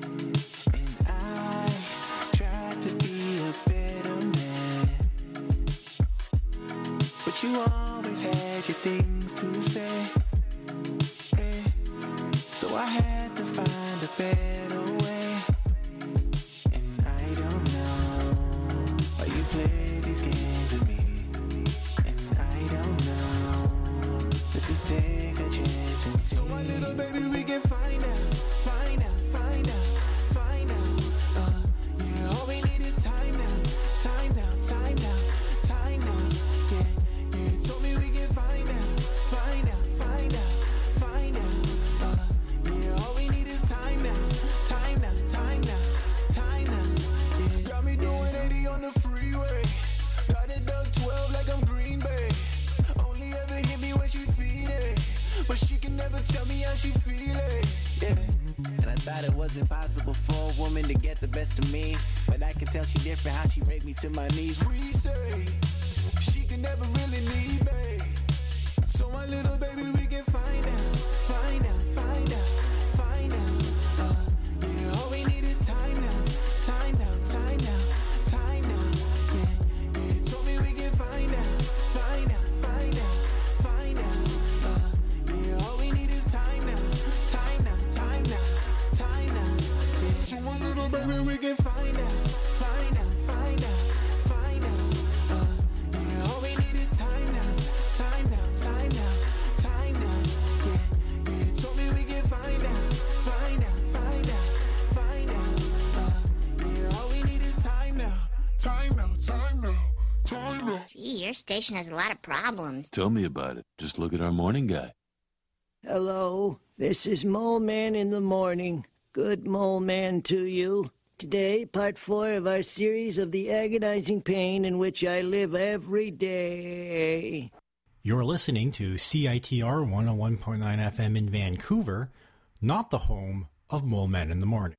You always had your things to say, eh? So I had to find a better way. And I don't know why you play these games with me. And I don't know, let's just take a chance and see. So my little baby, we can find out, find out, find out, find out. Uh, yeah, all we need is time now, time now, time now, time now. Yeah. Told me we can find out, find out, find out, find out. Uh, yeah, all we need is time now, time now, time now, time now. Yeah. Got me doing eighty on the freeway. Got it done twelve like I'm Green Bay. Only ever hit me when she feed it, but she can never tell me how she feel it. Yeah. And I thought it was impossible for a woman to get the best of me, but I can tell she different how she raped me to my knees. We say she can never really need me. So my little baby, we can find out, find out, find out, find out. Uh, yeah, all we need is time now, time now, time now, time now. Yeah, yeah, told me we can find out, find out, find out, find out. Uh, yeah, all we need is time now, time now, time now, time now. Yeah. So my little baby, we can find out, find out, find out, find out. Uh, yeah, all we need is time now, time now, time now, time now. Yeah, yeah. So Time now. Time now. Gee, your station has a lot of problems. Tell me about it. Just look at our morning guy. Hello, this is Mole Man in the morning. Good Mole Man to you. Today, part four of our series of the agonizing pain in which I live every day. You're listening to C I T R one oh one point nine F M in Vancouver, not the home of Mole Man in the morning.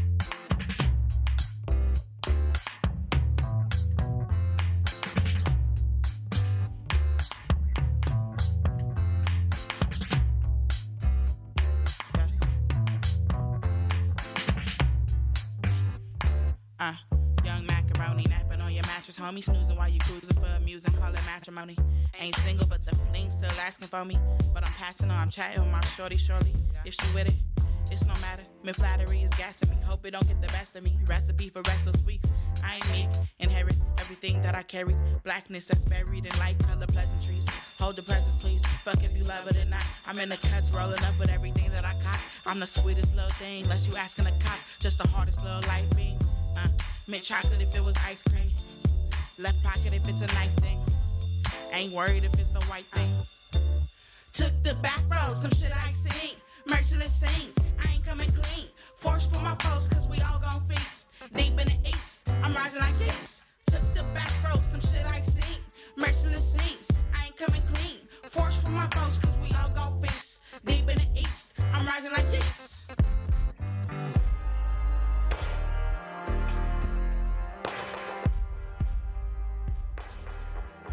Uh, young macaroni napping on your mattress, homie. Snoozing while you cruising for amusing, call it matrimony. Ain't single, but the fling still asking for me. But I'm passing on, I'm chatting with my shorty, shorty. If she with it, it's no matter. Me flattery is gassing me. Hope it don't get the best of me. Recipe for restless weeks. I ain't meek, inherit everything that I carried. Blackness that's buried in light color pleasantries. Hold the presents, please. Fuck if you love it or not. I'm in the cuts, rolling up with everything that I got. I'm the sweetest little thing, unless you asking a cop. Just the hardest little light beam. Uh, mint chocolate if it was ice cream. Left pocket if it's a knife thing. Ain't worried if it's the white thing. Took the back road, some shit I seen. Merciless scenes, I ain't coming clean. Force for my post, cause we all gon' feast. Deep in the east, I'm rising like this. Took the back road,